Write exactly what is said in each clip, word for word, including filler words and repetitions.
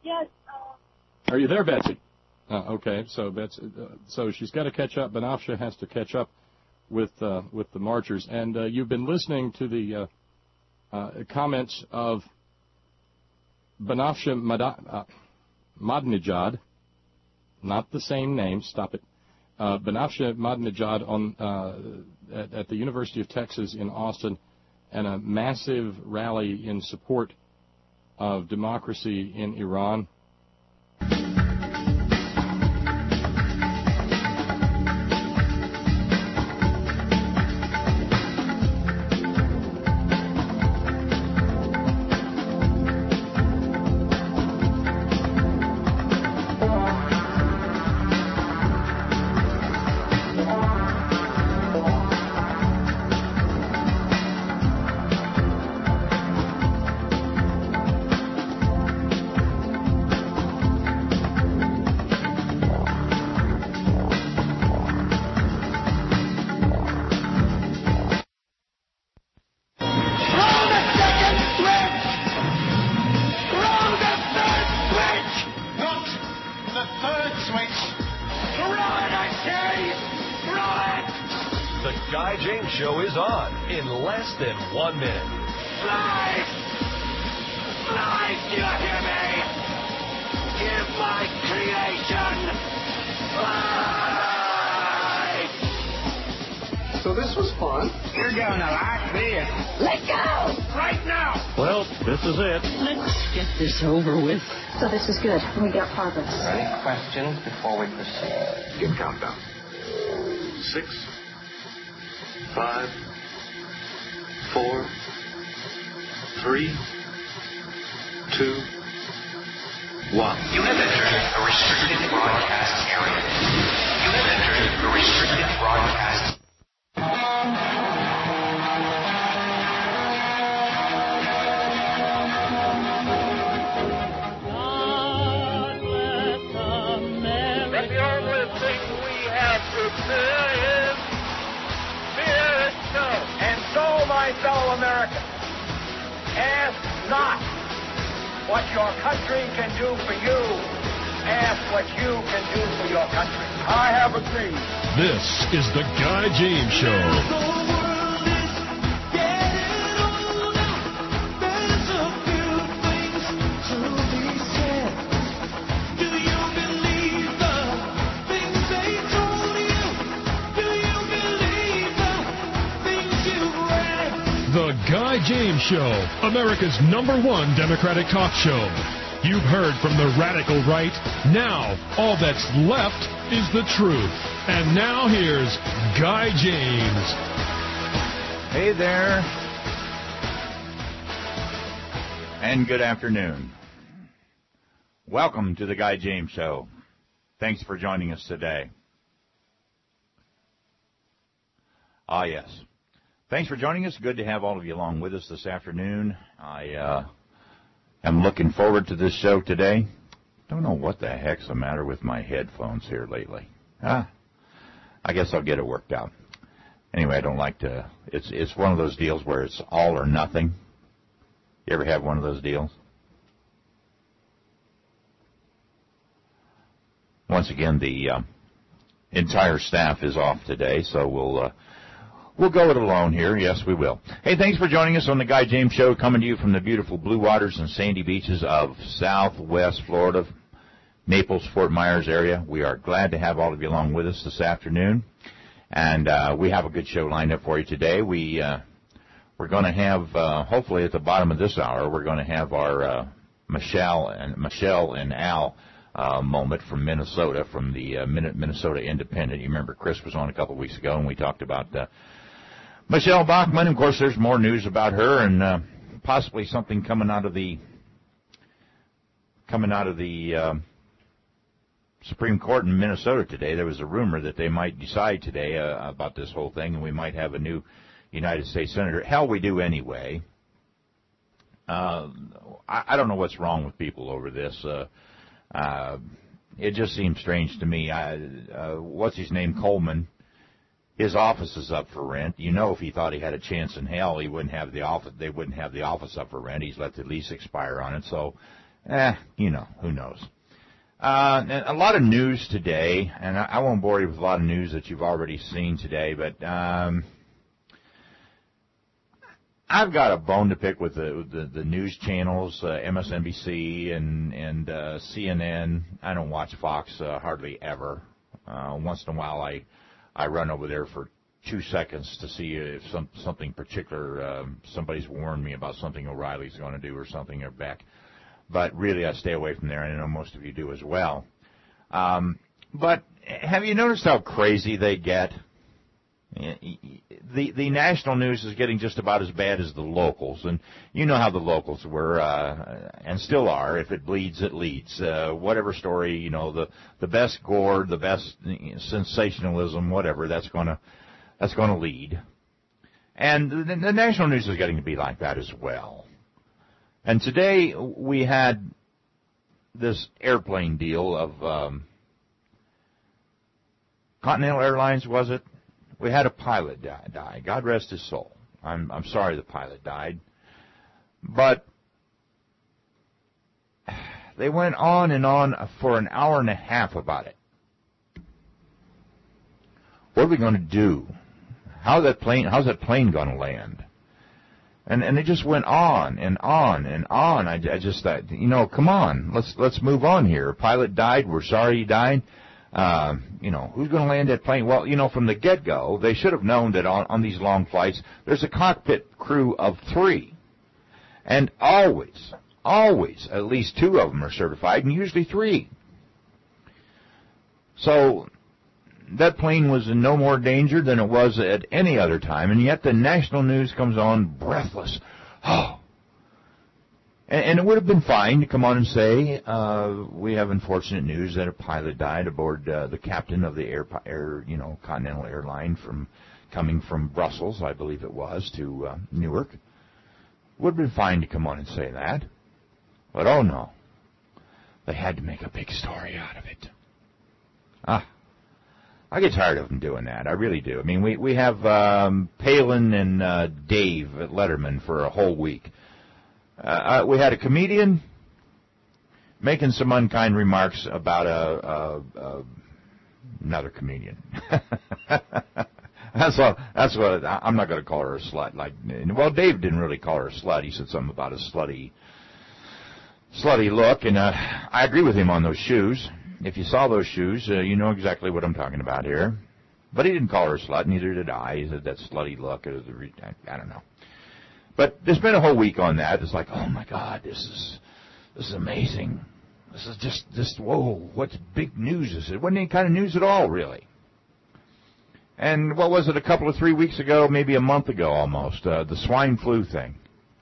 Yes. Uh... Are you there, Betsy? Uh, okay, so Betsy, uh, so she's got to catch up. Banafsha has to catch up with uh, with the marchers, and uh, you've been listening to the uh, uh, comments of Banafsha Mada- uh, Madnejad, not the same name. Stop it. Uh, Banafsha Madnejad on uh, at, at the University of Texas in Austin, and a massive rally in support of democracy in Iran. Over with. So this is good. We got progress. Any questions before we proceed? Give countdown. Six, five, four, three, two, one. You have entered a restricted broadcast area. You have entered a restricted broadcast. Fellow Americans, ask not what your country can do for you. Ask what you can do for your country. I have a dream. This is the Guy James Show. The Guy James Show, America's number one Democratic talk show. You've heard from the radical right. Now, all that's left is the truth. And now here's Guy James. Hey there. And good afternoon. Welcome to the Guy James Show. Thanks for joining us today. Ah, yes. Thanks for joining us. Good to have all of you along with us this afternoon. I uh, am looking forward to this show today. Don't know what the heck's the matter with my headphones here lately. Ah, I guess I'll get it worked out. Anyway, I don't like to. It's it's one of those deals where it's all or nothing. You ever have one of those deals? Once again, the uh, entire staff is off today, so we'll. Uh, We'll go it alone here. Yes, we will. Hey, thanks for joining us on the Guy James Show, coming to you from the beautiful blue waters and sandy beaches of Southwest Florida, Naples, Fort Myers area. We are glad to have all of you along with us this afternoon, and uh, we have a good show lined up for you today. We uh, we're going to have, uh, hopefully, at the bottom of this hour, we're going to have our uh, Michelle and Michelle and Al uh, moment from Minnesota, from the uh, Minnesota Independent. You remember Chris was on a couple of weeks ago, and we talked about Uh, Michelle Bachmann. Of course, there's more news about her, and uh, possibly something coming out of the coming out of the uh, Supreme Court in Minnesota today. There was a rumor that they might decide today uh, about this whole thing, and we might have a new United States Senator. Hell, we do anyway. Uh, I, I don't know what's wrong with people over this. Uh, uh, it just seems strange to me. I, uh, what's his name, Coleman? His office is up for rent. You know, if he thought he had a chance in hell, he wouldn't have the office. They wouldn't have the office up for rent. He's let the lease expire on it. So Eh, you know, who knows. Uh, and a lot of news today, and I, I won't bore you with a lot of news that you've already seen today, but um, I've got a bone to pick with the the, the news channels, uh, M S N B C and and uh, C N N. I don't watch Fox uh, hardly ever. Uh, once in a while, I I run over there for two seconds to see if some something particular, um, somebody's warned me about something O'Reilly's going to do or something or back. But really, I stay away from there, and I know most of you do as well. Um, but have you noticed how crazy they get? The the national news is getting just about as bad as the locals, and you know how the locals were uh, and still are. If it bleeds, it leads. Uh, whatever story, you know, the the best gore, the best sensationalism, whatever, that's gonna that's gonna lead. And the, the national news is getting to be like that as well. And today we had this airplane deal of um, Continental Airlines, was it? We had a pilot die, die. God rest his soul. I'm I'm sorry the pilot died. But they went on and on for an hour and a half about it. What are we going to do? How that plane how's that plane going to land? And and it just went on and on and on. I, I just thought, you know, come on, let's let's move on here. A pilot died. We're sorry he died. Uh, you know, who's going to land that plane? Well, you know, from the get-go, they should have known that on, on these long flights, there's a cockpit crew of three. And always, always, at least two of them are certified, and usually three. So that plane was in no more danger than it was at any other time, and yet the national news comes on breathless. Oh. And it would have been fine to come on and say, uh, we have unfortunate news that a pilot died aboard uh, the captain of the air, air, you know, Continental Airline from coming from Brussels, I believe it was, to uh, Newark. Would have been fine to come on and say that. But oh no, they had to make a big story out of it. Ah, I get tired of them doing that. I really do. I mean, we we have um, Palin and uh, Dave at Letterman for a whole week. Uh, we had a comedian making some unkind remarks about a, a, a another comedian. that's all. That's what I'm not going to call her a slut. Like, well, Dave didn't really call her a slut. He said something about a slutty, slutty look, and uh, I agree with him on those shoes. If you saw those shoes, uh, you know exactly what I'm talking about here. But he didn't call her a slut. Neither did I. He said that slutty look. I don't know. But there's been a whole week on that. It's like, oh my God, this is this is amazing. This is just just whoa, what big news is it? It wasn't any kind of news at all, really. And what was it? A couple of three weeks ago, maybe a month ago, almost, uh, the swine flu thing.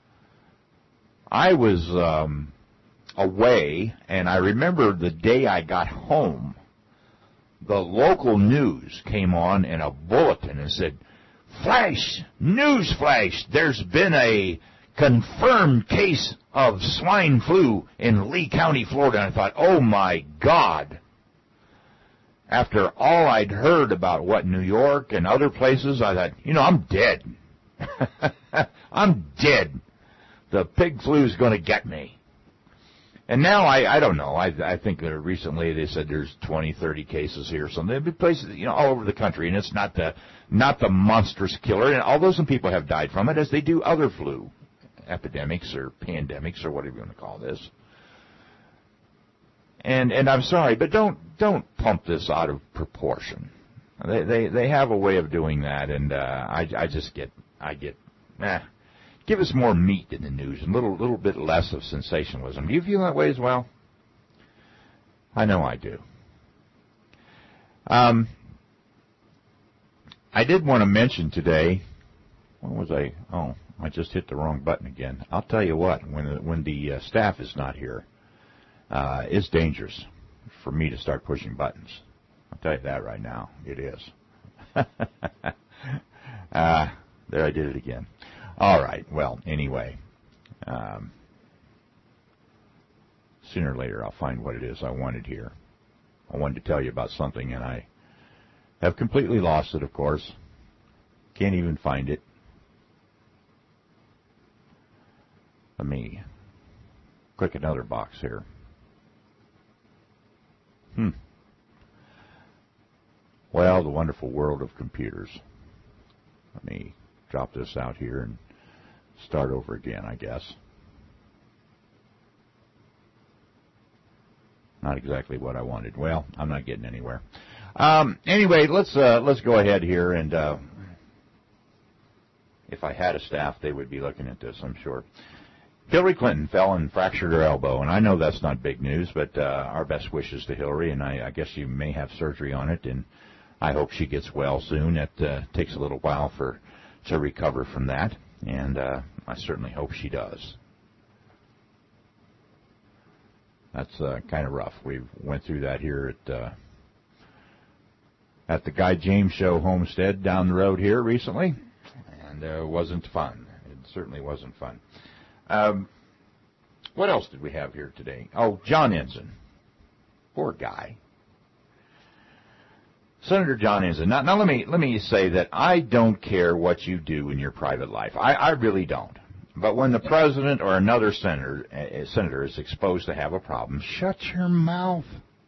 I was um, away, and I remember the day I got home, the local news came on in a bulletin and said, Flash, news flash, there's been a confirmed case of swine flu in Lee County, Florida. And I thought, oh my God. After all I'd heard about what New York and other places, I thought, you know, I'm dead. I'm dead. The pig flu's going to get me. And now, I, I don't know, I, I think that recently they said there's twenty, thirty cases here or something. There've been places, you know, all over the country, and it's not the not the monstrous killer. And although some people have died from it, as they do other flu epidemics or pandemics or whatever you want to call this. And and I'm sorry, but don't don't pump this out of proportion. They they they have a way of doing that, and uh, I I just get I get eh. Give us more meat in the news and a little, little bit less of sensationalism. Do you feel that way as well? I know I do. Um, I did want to mention today, what was I? Oh, I just hit the wrong button again. I'll tell you what, when the, when the uh, staff is not here, uh, it's dangerous for me to start pushing buttons. I'll tell you that right now. It is. uh, there I did it again. All right. Well, anyway, um, sooner or later I'll find what it is I wanted here. I wanted to tell you about something, and I have completely lost it, of course. Can't even find it. Let me click another box here. Hmm. Well, the wonderful world of computers. Let me drop this out here and start over again, I guess. Not exactly what I wanted. Well, I'm not getting anywhere. Um, anyway, let's uh, let's go ahead here, and uh, if I had a staff, they would be looking at this, I'm sure. Hillary Clinton fell and fractured her elbow, and I know that's not big news, but uh, our best wishes to Hillary, and I, I guess she may have surgery on it, and I hope she gets well soon. It uh, takes a little while for to recover from that, and uh, I certainly hope she does. That's uh, kind of rough. We went through that here at uh, at the Guy James Show homestead down the road here recently, and uh, it wasn't fun. It certainly wasn't fun. Um, what else did we have here today? Oh, John Ensign. Poor guy. Senator John Ensign. Now, now let me let me say that I don't care what you do in your private life. I, I really don't. But when the president or another senator, uh, senator is exposed to have a problem, shut your mouth.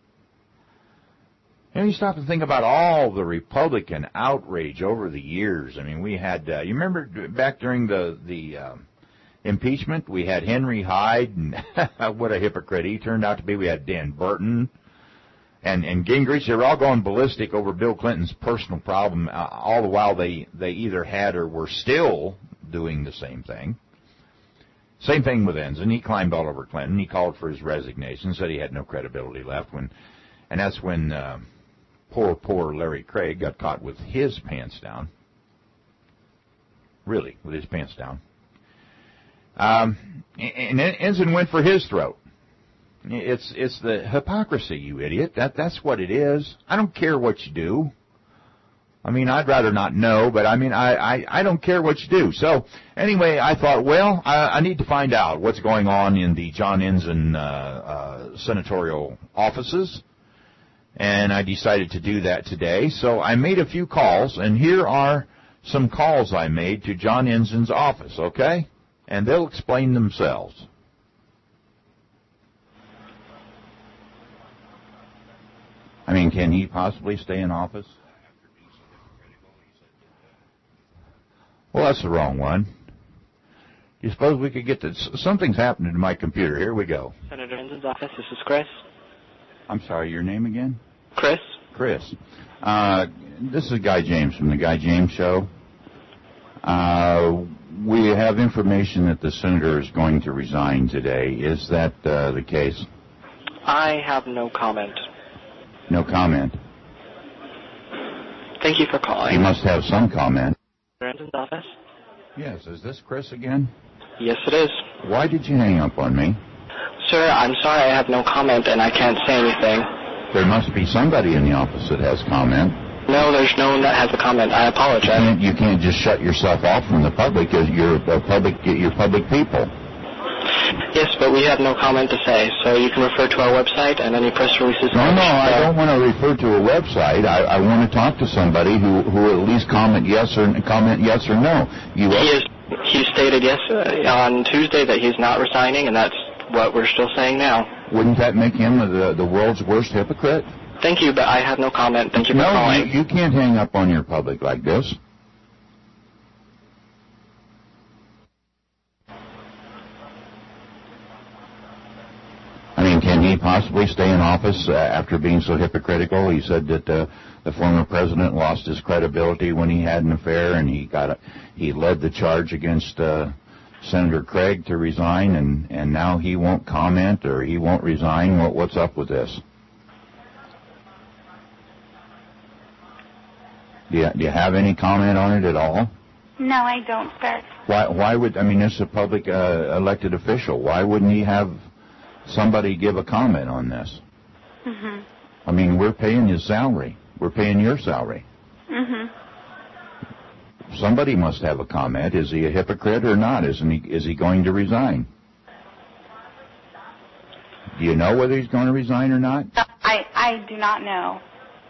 And you stop to think about all the Republican outrage over the years. I mean, we had, uh, you remember back during the, the uh, impeachment, we had Henry Hyde, and what a hypocrite he turned out to be. We had Dan Burton and, and Gingrich. They were all going ballistic over Bill Clinton's personal problem, uh, all the while they, they either had or were still doing the same thing. Same thing with Ensign. He climbed all over Clinton. He called for his resignation, said he had no credibility left. When, and that's when uh, poor, poor Larry Craig got caught with his pants down. Really, with his pants down. Um, and Ensign went for his throat. It's it's the hypocrisy, you idiot. That that's what it is. I don't care what you do. I mean, I'd rather not know, but I mean, I, I, I don't care what you do. So, anyway, I thought, well, I, I need to find out what's going on in the John Ensign uh, uh, senatorial offices, and I decided to do that today. So I made a few calls, and here are some calls I made to John Ensign's office, okay? And they'll explain themselves. I mean, can he possibly stay in office? Well, that's the wrong one. Do you suppose we could get this? Something's happening to my computer. Here we go. Senator Ensign's office. This is Chris. I'm sorry, your name again? Chris. Chris. Uh, this is Guy James from the Guy James Show. Uh, we have information that the senator is going to resign today. Is that uh, the case? I have no comment. No comment. Thank you for calling. You must have some comment. Ensign's office? Yes. Is this Chris again? Yes, it is. Why did you hang up on me? Sir, I'm sorry I have no comment and I can't say anything. There must be somebody in the office that has comment. No, there's no one that has a comment. I apologize. You can't, you can't just shut yourself off from the public. You're a public, you're public people. Yes, but we have no comment to say, so you can refer to our website and any press releases. No, no, I don't want to refer to a website. I, I want to talk to somebody who, who at least comment yes or comment yes or no. You he is. He stated yes uh, on Tuesday that he's not resigning, and that's what we're still saying now. Wouldn't that make him the the world's worst hypocrite? Thank you, but I have no comment. Thank you for no, calling. No, you, you can't hang up on your public like this. I mean, can he possibly stay in office uh, after being so hypocritical? He said that uh, the former president lost his credibility when he had an affair, and he got a, he led the charge against uh, Senator Craig to resign, and, and now he won't comment or he won't resign. What, what's up with this? Do you, do you have any comment on it at all? No, I don't, sir. Why? Why would I mean? This is a public uh, elected official. Why wouldn't he have somebody give a comment on this? Mhm. I mean, we're paying his salary. We're paying your salary. Mhm. Somebody must have a comment. Is he a hypocrite or not? Isn't he? Is he going to resign? Do you know whether he's going to resign or not? No, I I do not know.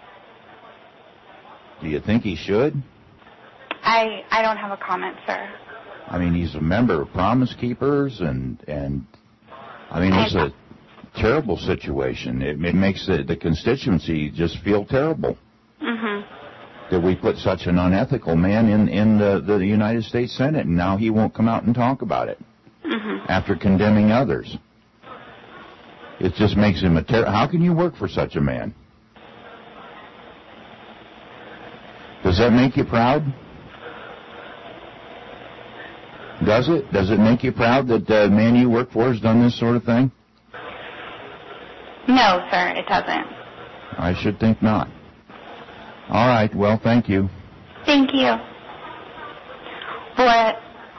Do you think he should? I I don't have a comment, sir. I mean, he's a member of Promise Keepers, and and I mean, it's a terrible situation. It, it makes the, the constituency just feel terrible. Mhm. That we put such an unethical man in, in the, the United States Senate, and now he won't come out and talk about it Mhm. after condemning others. It just makes him a ter- How can you work for such a man? Does that make you proud? Does it? Does it make you proud that the man you work for has done this sort of thing? No, sir, it doesn't. I should think not. All right, well, thank you. Thank you. What?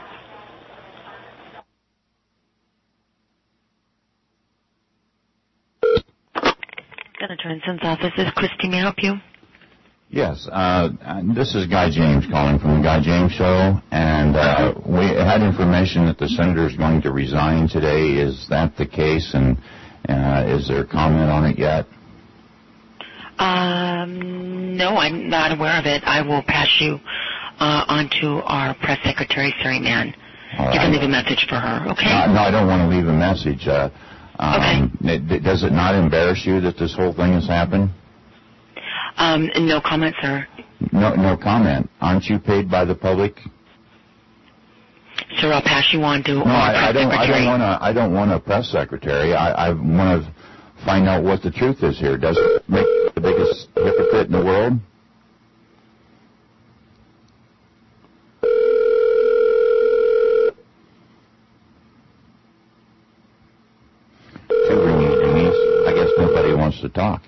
Senator Inson's office. Is Christy, may I help you? Yes, uh, this is Guy James calling from the Guy James Show, and uh, we had information that the senator is going to resign today. Is that the case, and uh, is there a comment on it yet? Um, no, I'm not aware of it. I will pass you uh, on to our press secretary, Sari Mann. Right. You can leave a message for her, okay? No, no I don't want to leave a message. Uh, um, okay. It, does it not embarrass you that this whole thing has happened? Um, no comment, sir. No, no comment. Aren't you paid by the public? Sir, I'll pass you on to no, our I, press I don't. secretary. I don't want to. I don't want a press secretary. I, I want to find out what the truth is here. Does it make the biggest hypocrite in the world? Two ringing dingies. I guess nobody wants to talk.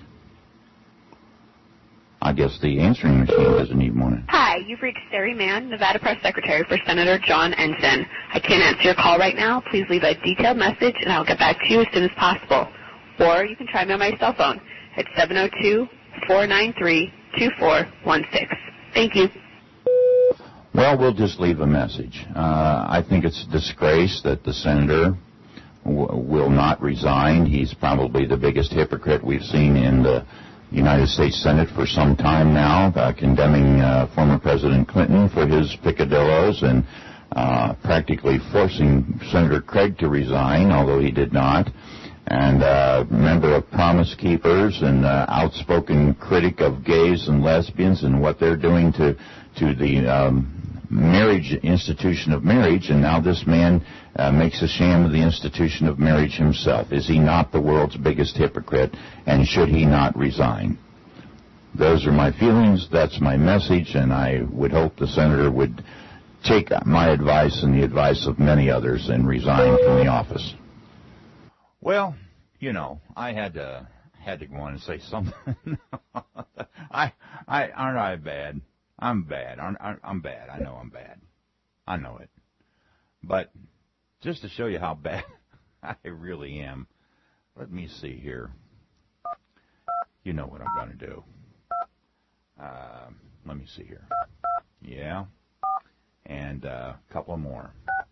I guess the answering machine doesn't even want to. Hi, you've reached Sari Mann, Nevada Press Secretary for Senator John Ensign. I can't answer your call right now. Please leave a detailed message, and I'll get back to you as soon as possible. Or you can try me on my cell phone at seven oh two, four nine three, two four one six. Thank you. Well, we'll just leave a message. Uh, I think it's a disgrace that the senator w- will not resign. He's probably the biggest hypocrite we've seen in the United States Senate for some time now, uh, condemning uh, former President Clinton for his picadillos and uh, practically forcing Senator Craig to resign, although he did not, and uh, member of Promise Keepers and uh, outspoken critic of gays and lesbians and what they're doing to, to the um, marriage institution of marriage, and now this man uh, makes a sham of the institution of marriage himself. Is he not the world's biggest hypocrite, and should he not resign? Those are my feelings, that's my message, and I would hope the senator would take my advice and the advice of many others and resign from the office. Well, you know, I had to had to go on and say something. I, I, aren't I bad? I'm bad. I'm, I'm bad. I know I'm bad. I know it. But just to show you how bad I really am, let me see here. You know what I'm going to do. Uh, let me see here. Yeah. And uh, a couple more.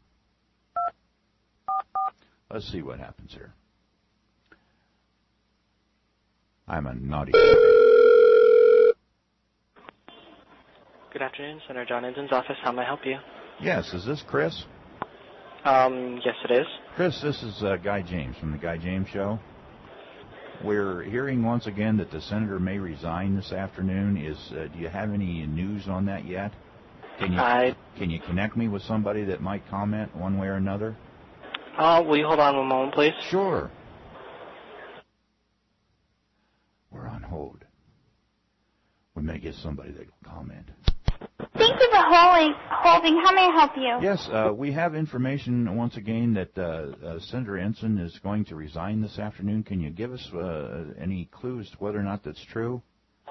Let's see what happens here. I'm a naughty boy. Good afternoon, Senator John Ensign's office. How may I help you? Yes, is this Chris? Um, yes, it is. Chris, this is uh, Guy James from the Guy James Show. We're hearing once again that the senator may resign this afternoon. Is uh, do you have any news on that yet? Can you I... can you connect me with somebody that might comment one way or another? Uh, will you hold on one moment, please? Sure. We're on hold. We may get somebody that will comment. Thank you for holding. Holding. How may I help you? Yes, uh, we have information once again that uh, uh, Senator Ensign is going to resign this afternoon. Can you give us uh, any clues to whether or not that's true?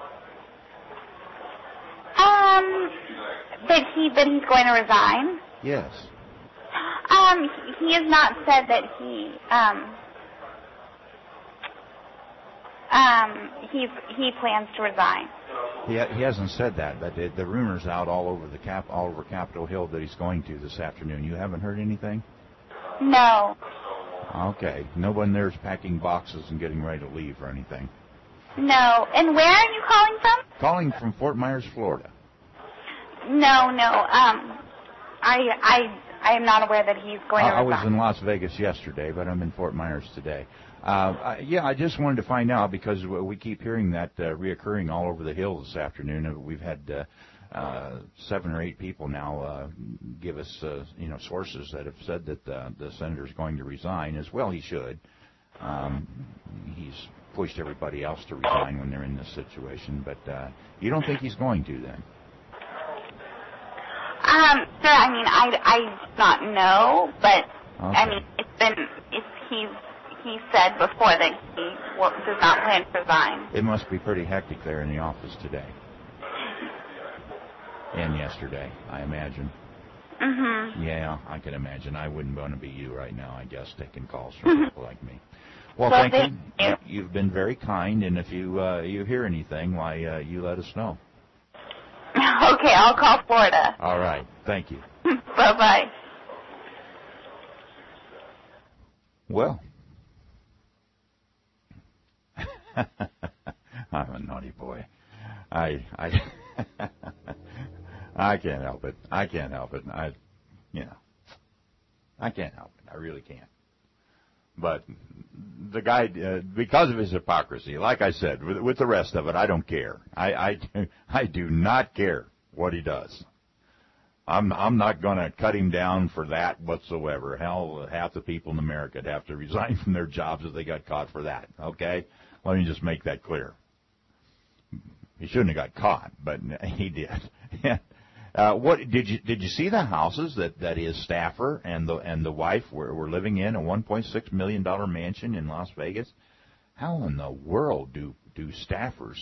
Um, that he that he's going to resign. Yes. Um, he, he has not said that he um um he he plans to resign. He ha- he hasn't said that, but the, the rumor's out all over the cap all over Capitol Hill that he's going to this afternoon. You haven't heard anything? No. Okay. No one there's packing boxes and getting ready to leave or anything. No. And where are you calling from? Calling from Fort Myers, Florida. No, no. Um, I I I am not aware that he's going I, to I resign. was in Las Vegas yesterday, but I'm in Fort Myers today. Uh, I, yeah, I just wanted to find out because we keep hearing that uh, reoccurring all over the Hill this afternoon. We've had uh, uh, seven or eight people now uh, give us, uh, you know, sources that have said that uh, the senator's going to resign. As well, he should. Um, he's pushed everybody else to resign when they're in this situation, but uh, you don't think he's going to then? Um, sir, I mean, I, I do not know, but Okay. I mean, it's been, it's, he's, he said before that he well, does not plan to resign. It must be pretty hectic there in the office today. And yesterday, I imagine. Mm-hmm. Yeah, I can imagine. I wouldn't want to be you right now, I guess, taking calls from people like me. Well, Well, thank thank you. you. You've been very kind, and if you uh, you hear anything, why, uh, you let us know. Okay, I'll call Florida. All right. Thank you. Bye-bye. Well, I'm a naughty boy. I I I can't help it. I can't help it. I, you know, I can't help it. I really can't. But the guy, uh, because of his hypocrisy, like I said, with, with the rest of it, I don't care. I I, I do not care what he does. I'm I'm not going to cut him down for that whatsoever. Hell, half the people in America would have to resign from their jobs if they got caught for that. Okay, let me just make that clear. He shouldn't have got caught, but he did. uh, what did you did you see the houses that, that his staffer and the and the wife were, were living in, a one point six million dollar mansion in Las Vegas? How in the world do do staffers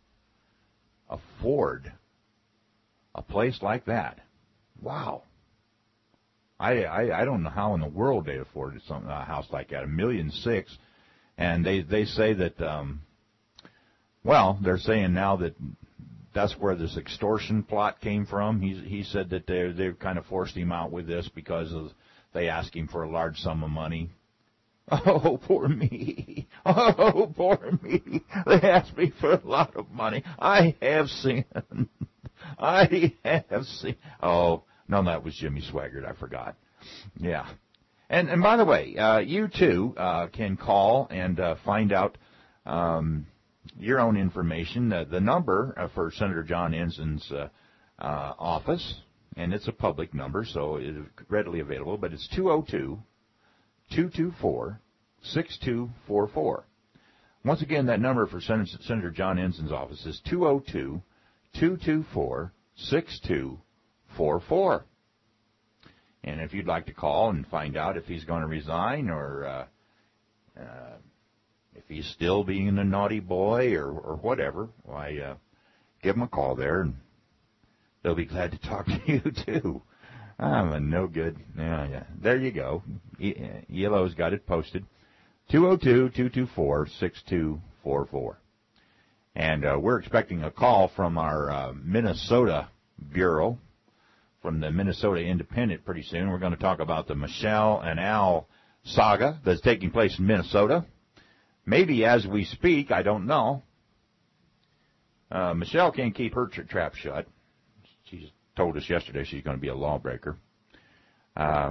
afford a place like that? Wow. I, I I don't know how in the world they afforded some a house like that, a million six, and they they say that um, well, they're saying now that that's where this extortion plot came from. He he said that they they kind of forced him out with this because of, they asked him for a large sum of money. Oh, poor me. Oh, poor me. They asked me for a lot of money. I have sinned. I have seen. Oh, no, that was Jimmy Swaggart. I forgot. Yeah. And and by the way, uh, you too uh, can call and uh, find out um, your own information. Uh, the number uh, for Senator John Ensign's uh, uh, office, and it's a public number, so it's readily available, but it's two oh two, two two four, six two four four. Once again, that number for Sen- Senator John Ensign's office is two oh two, two two four, six two four four. And if you'd like to call and find out if he's going to resign or uh, uh, if he's still being a naughty boy or, or whatever, why, uh, give him a call there, and they'll be glad to talk to you, too. I'm a no good. Yeah, yeah. There you go. E- E L O's got it posted. two oh two, two two four, six two four four. And uh, we're expecting a call from our uh, Minnesota Bureau, from the Minnesota Independent pretty soon. We're going to talk about the Michelle and Al saga that's taking place in Minnesota. Maybe as we speak, I don't know. Uh, Michelle can't keep her tra- trap shut. She told us yesterday she's going to be a lawbreaker. Ah,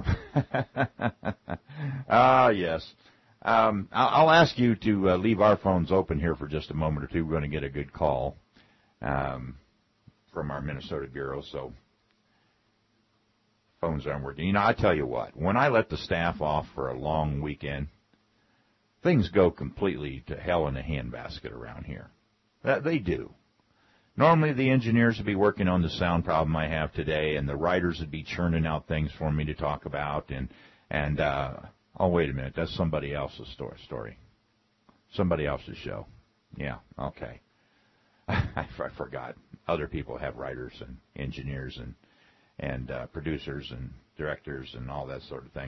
uh, uh, yes. Um, I'll ask you to uh, leave our phones open here for just a moment or two. We're going to get a good call um, from our Minnesota Bureau, so phones aren't working. You know, I tell you what, when I let the staff off for a long weekend, things go completely to hell in a handbasket around here. That they do. Normally the engineers would be working on the sound problem I have today, and the writers would be churning out things for me to talk about, and, and uh, oh, wait a minute, that's somebody else's story. Somebody else's show. Yeah, okay. I forgot. Other people have writers and engineers and and uh, producers and directors and all that sort of thing.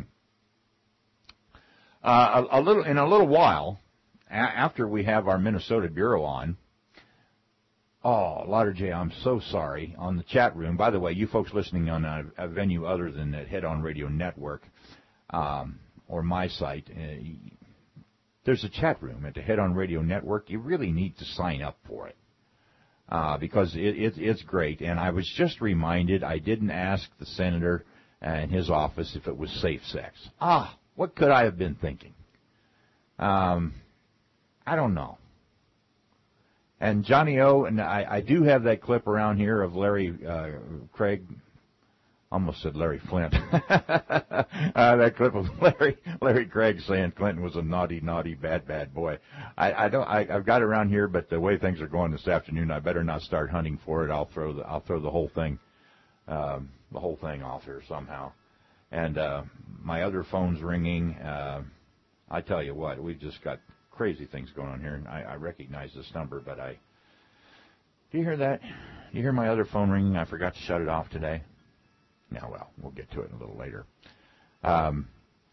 Uh, a, a little in a little while, a- after we have our Minnesota Bureau on. Oh, Lauder J, I'm so sorry. On the chat room, by the way, you folks listening on a, a venue other than the Head On Radio Network um, or my site, uh, there's a chat room at the Head On Radio Network. You really need to sign up for it. Uh, because it, it, it's great. And I was just reminded, I didn't ask the senator uh, in his office if it was safe sex. Ah, what could I have been thinking? Um, I don't know. And Johnny O, and I, I do have that clip around here of Larry uh, Craig. Almost said Larry Flint. uh, that clip of Larry Larry Craig saying Clinton was a naughty, naughty, bad, bad boy. I, I don't. I, I've got it around here, but the way things are going this afternoon, I better not start hunting for it. I'll throw the I'll throw the whole thing, um, the whole thing off here somehow. And uh, my other phone's ringing. Uh, I tell you what, we've just got crazy things going on here, and I, I recognize this number, but I. Do you hear that? Do you hear my other phone ringing? I forgot to shut it off today. Now, well, we'll get to it a little later. Um,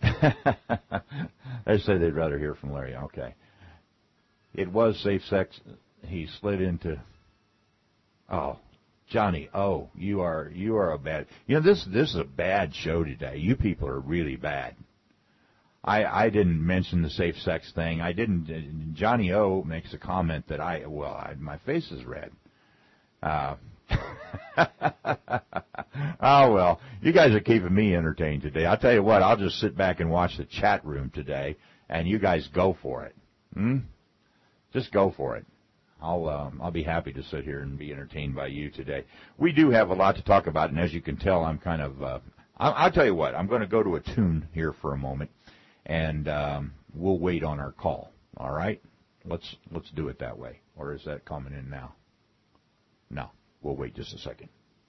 they say they'd rather hear from Larry. Okay. It was safe sex. He slid into. Oh, Johnny. Oh, you are you are a bad. You know this this is a bad show today. You people are really bad. I I didn't mention the safe sex thing. I didn't. Johnny O makes a comment that I well I, my face is red. Uh, oh, well, you guys are keeping me entertained today. I'll tell you what, I'll just sit back and watch the chat room today, and you guys go for it. Hmm? Just go for it. I'll um, I'll be happy to sit here and be entertained by you today. We do have a lot to talk about, and as you can tell, I'm kind of, uh, I'll, I'll tell you what, I'm going to go to a tune here for a moment, and um, we'll wait on our call, all right? Let's let's do it that way. Or is that coming in now? No, we'll wait just a second.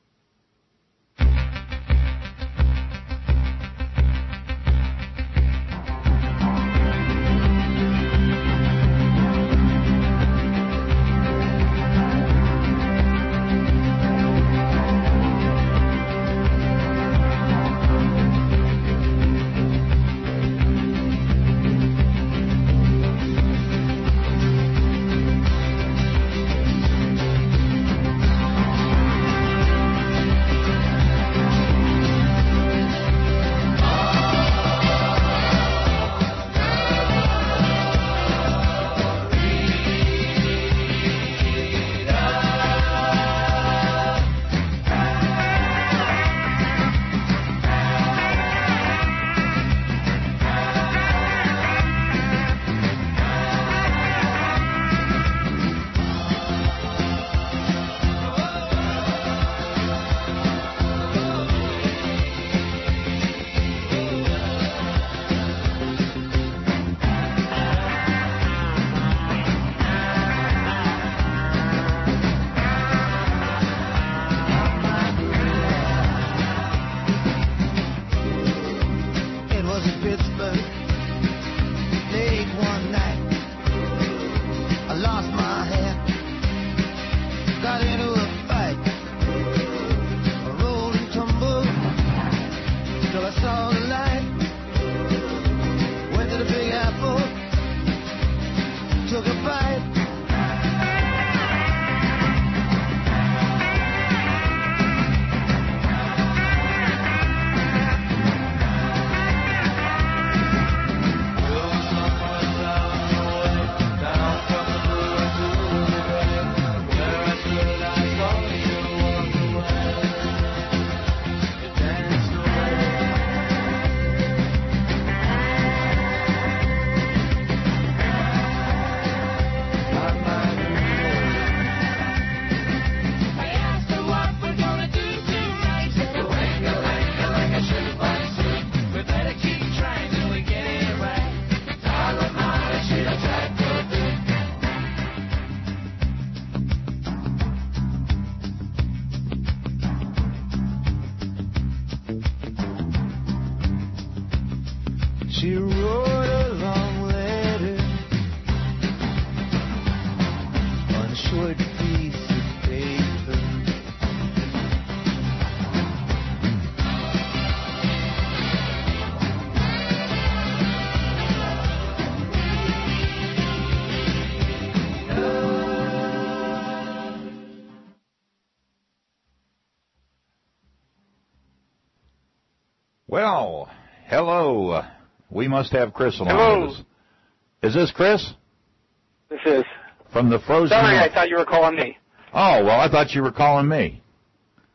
Well, hello. We must have Chris along hello. with us. Is this Chris? This is. From the Frozen... Sorry, I thought you were calling me. Oh, well, I thought you were calling me.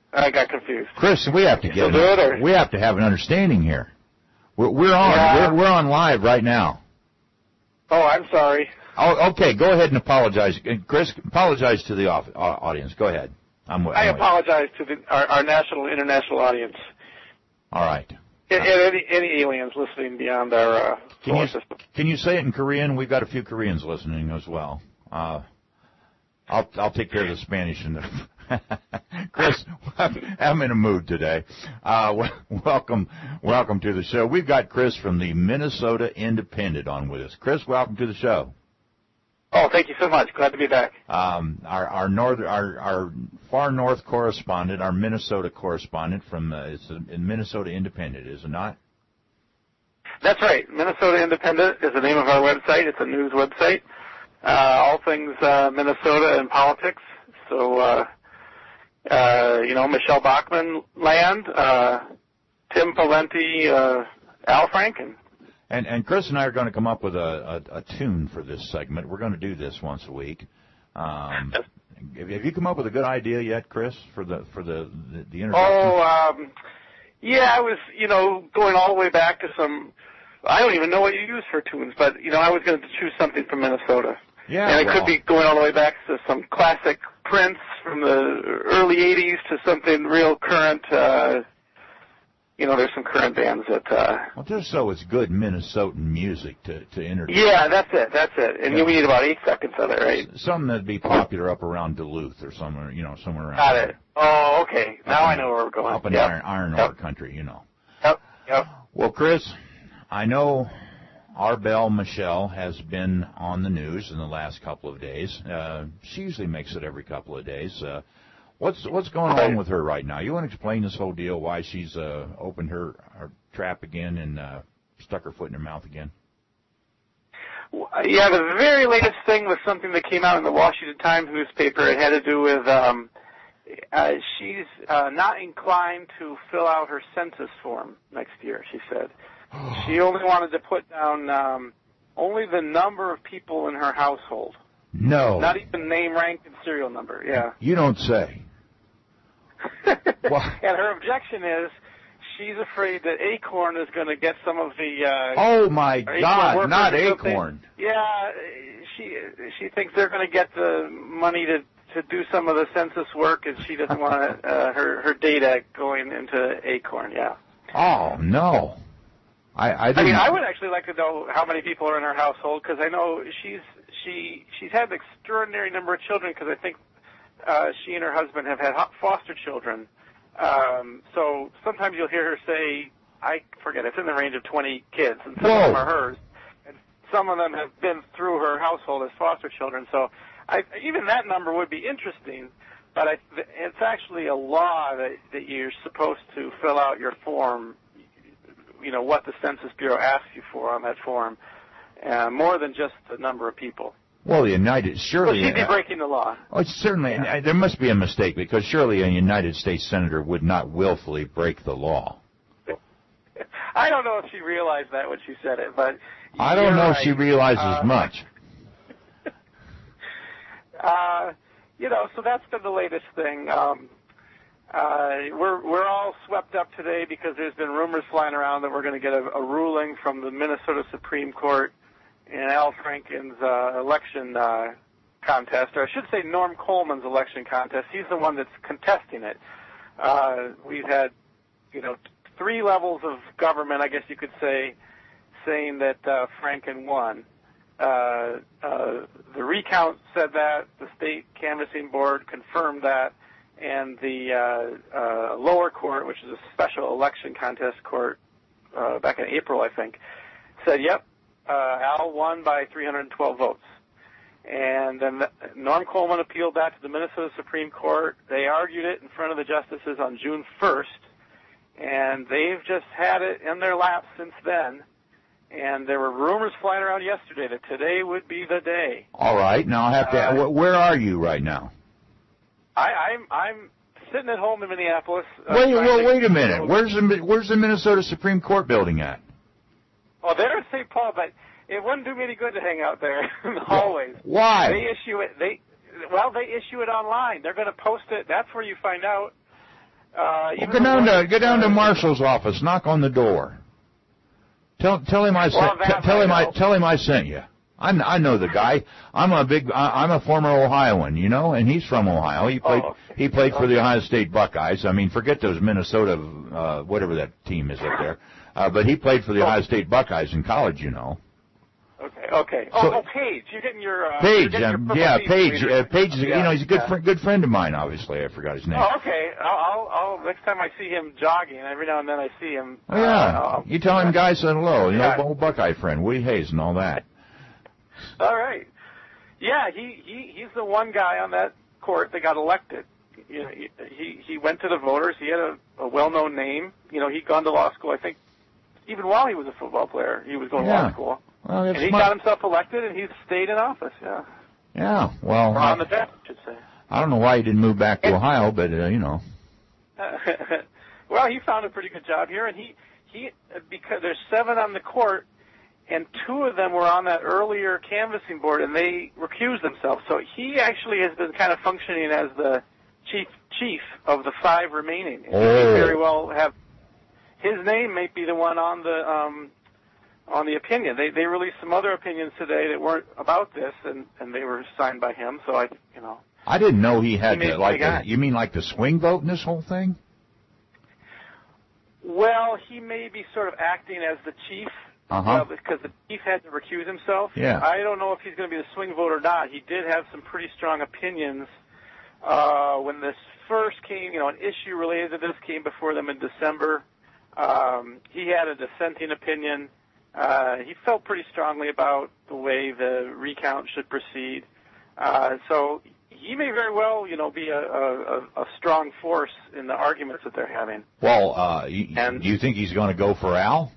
I got confused. Chris, we have to You get still do it, or? we have to have an understanding here. We're, we're on Yeah. we're, we're on live right now. Oh, I'm sorry. Oh, okay. Go ahead and apologize, And Chris. Apologize to the off, uh, audience. Go ahead. I'm. I I'm apologize to the, our, our national and international audience. All right. And, and any, any aliens listening beyond our uh, Can you solar system. can you say it in Korean? We've got a few Koreans listening as well. Uh, I'll I'll take care of the Spanish and the. Chris, I'm in a mood today. Uh, w- welcome, welcome to the show. We've got Chris from the Minnesota Independent on with us. Chris, welcome to the show. Oh, thank you so much. Glad to be back. Um, our our north, our our far north correspondent, our Minnesota correspondent from uh, it's a Minnesota Independent, is it not? That's right. Minnesota Independent is the name of our website. It's a news website. Uh, all things uh, Minnesota and politics. So. Uh, Uh, you know, Michelle Bachmann land, uh, Tim Pawlenty, uh, Al Franken. And and Chris and I are going to come up with a, a, a tune for this segment. We're going to do this once a week. Um, have, have you come up with a good idea yet, Chris, for the for the the, the introduction? Oh, um, yeah, I was, you know, going all the way back to some. I don't even know what you use for tunes, but you know, I was going to choose something from Minnesota. Yeah, and it well, could be going all the way back to some classic Prince from the early eighties to something real current. Uh, you know, there's some current bands that. Uh, well, just so it's good Minnesotan music to to introduce. Yeah, that's it. That's it. And Yeah. we need about eight seconds of it, right? Something that'd be popular up around Duluth or somewhere, you know, somewhere around. Got there. it. Oh, okay. Now Up I in- know where we're going. Up in Yep. Iron, Iron Yep. Ore country, you know. Yep. Yep. Well, Chris, I know our Belle Michelle has been on the news in the last couple of days. Uh, she usually makes it every couple of days. Uh, what's what's going on with her right now? You want to explain this whole deal, why she's uh, opened her, her trap again and uh, stuck her foot in her mouth again? Yeah, the very latest thing was something that came out in the Washington Times newspaper. It had to do with um, uh, she's uh, not inclined to fill out her census form next year, she said. She only wanted to put down um, only the number of people in her household. No. Not even name, rank, and serial number, yeah. You don't say. Well, And her objection is she's afraid that Acorn is going to get some of the... Uh, oh, my Acorn God, workers not or something. Acorn. Yeah, she she thinks they're going to get the money to to do some of the census work, and she doesn't want uh, her her data going into Acorn. Yeah. Oh, no. I I, I didn't, mean, I would actually like to know how many people are in her household, because I know she's she she's had an extraordinary number of children, because I think uh, she and her husband have had ho- foster children. Um, so sometimes you'll hear her say, I forget, it's in the range of twenty kids, and some Whoa. of them are hers, and some of them have been through her household as foster children. So I, even that number would be interesting, but I, it's actually a law that, that you're supposed to fill out your form, you know, what the Census Bureau asks you for on that form, uh, more than just the number of people. Well, the United, surely... Well, she'd be breaking the law. Oh, it's certainly, and, uh, there must be a mistake, because surely a United States Senator would not willfully break the law. I don't know if she realized that when she said it, but I don't you're know right. if she realizes Uh, much. Uh, you know, so that's been the latest thing. Um, uh, we're we're all swept up today because there's been rumors flying around that we're going to get a, a ruling from the Minnesota Supreme Court in Al Franken's uh, election uh, contest, or I should say Norm Coleman's election contest. He's the one that's contesting it. Uh, we've had, you know, three levels of government, I guess you could say, saying that uh, Franken won. Uh, uh, the recount said that, the state canvassing board confirmed that, and the uh, uh, lower court, which is a special election contest court uh, back in April, I think, said, yep, uh, Al won by three hundred twelve votes. And then the, Norm Coleman appealed that to the Minnesota Supreme Court. They argued it in front of the justices on June first, and they've just had it in their laps since then. And there were rumors flying around yesterday that today would be the day. All right, now I have to. Uh, wh- where are you right now? I, I'm I'm sitting at home in Minneapolis. Uh, Wait, trying well, to- wait a minute. Where's the Where's the Minnesota Supreme Court building at? Oh, they're in Saint Paul, but it wouldn't do me any good to hang out there in the hallways. Why? They issue it. They well, they issue it online. They're going to post it. That's where you find out. Uh, well, go down to go down to Marshall's office. Knock on the door. Tell tell him I well, sent. T- tell him I tell him I sent you. I I know the guy. I'm a big. I, I'm a former Ohioan, you know, and he's from Ohio. He played. Oh, okay. He played for okay. the Ohio State Buckeyes. I mean, forget those Minnesota, uh, whatever that team is up there. Uh, but he played for the Ohio State Buckeyes in college, you know. Okay, okay. Oh, So- oh Paige, you're getting your uh, Paige, you're getting um, your yeah, Purple Paige. Team Uh, leader. Paige is, Yeah, you know, he's a good yeah. fr- good friend of mine. Obviously, I forgot his name. Oh, okay. I'll, I'll, I'll next time I see him jogging, every now and then I see him. Oh, yeah. Uh, you tell him Guy said hello. You Yeah. know, old Buckeye friend, Woody Hayes, and all that. All right. Yeah, he, he he's the one guy on that court that got elected. You know, he he, he went to the voters. He had a, a well-known name. You know, he'd gone to law school. I think even while he was a football player, he was going to Yeah. law school. Well, And it's he my- got himself elected, and he's stayed in office. Yeah, Yeah. Well, or on the I, bench, I should say. I don't know why he didn't move back to Ohio, but uh, you know. Well, he found a pretty good job here, and he he because there's seven on the court, and two of them were on that earlier canvassing board, and they recused themselves. So he actually has been kind of functioning as the chief chief of the five remaining. He Oh. may very well have his name may be the one on the um, on the opinion. They they released some other opinions today that weren't about this, and and they were signed by him. So I you know. I didn't know he had He made to, like, the guy. a, you mean like the swing vote in this whole thing? Well, he may be sort of acting as the chief. Uh-huh. Uh, because the chief had to recuse himself. Yeah. I don't know if he's going to be the swing vote or not. He did have some pretty strong opinions uh, when this first came. You know, an issue related to this came before them in December. Um, he had a dissenting opinion. Uh, he felt pretty strongly about the way the recount should proceed. Uh, so he may very well, you know, be a, a, a strong force in the arguments that they're having. Well, uh, y- And- do you think he's going to go for Al?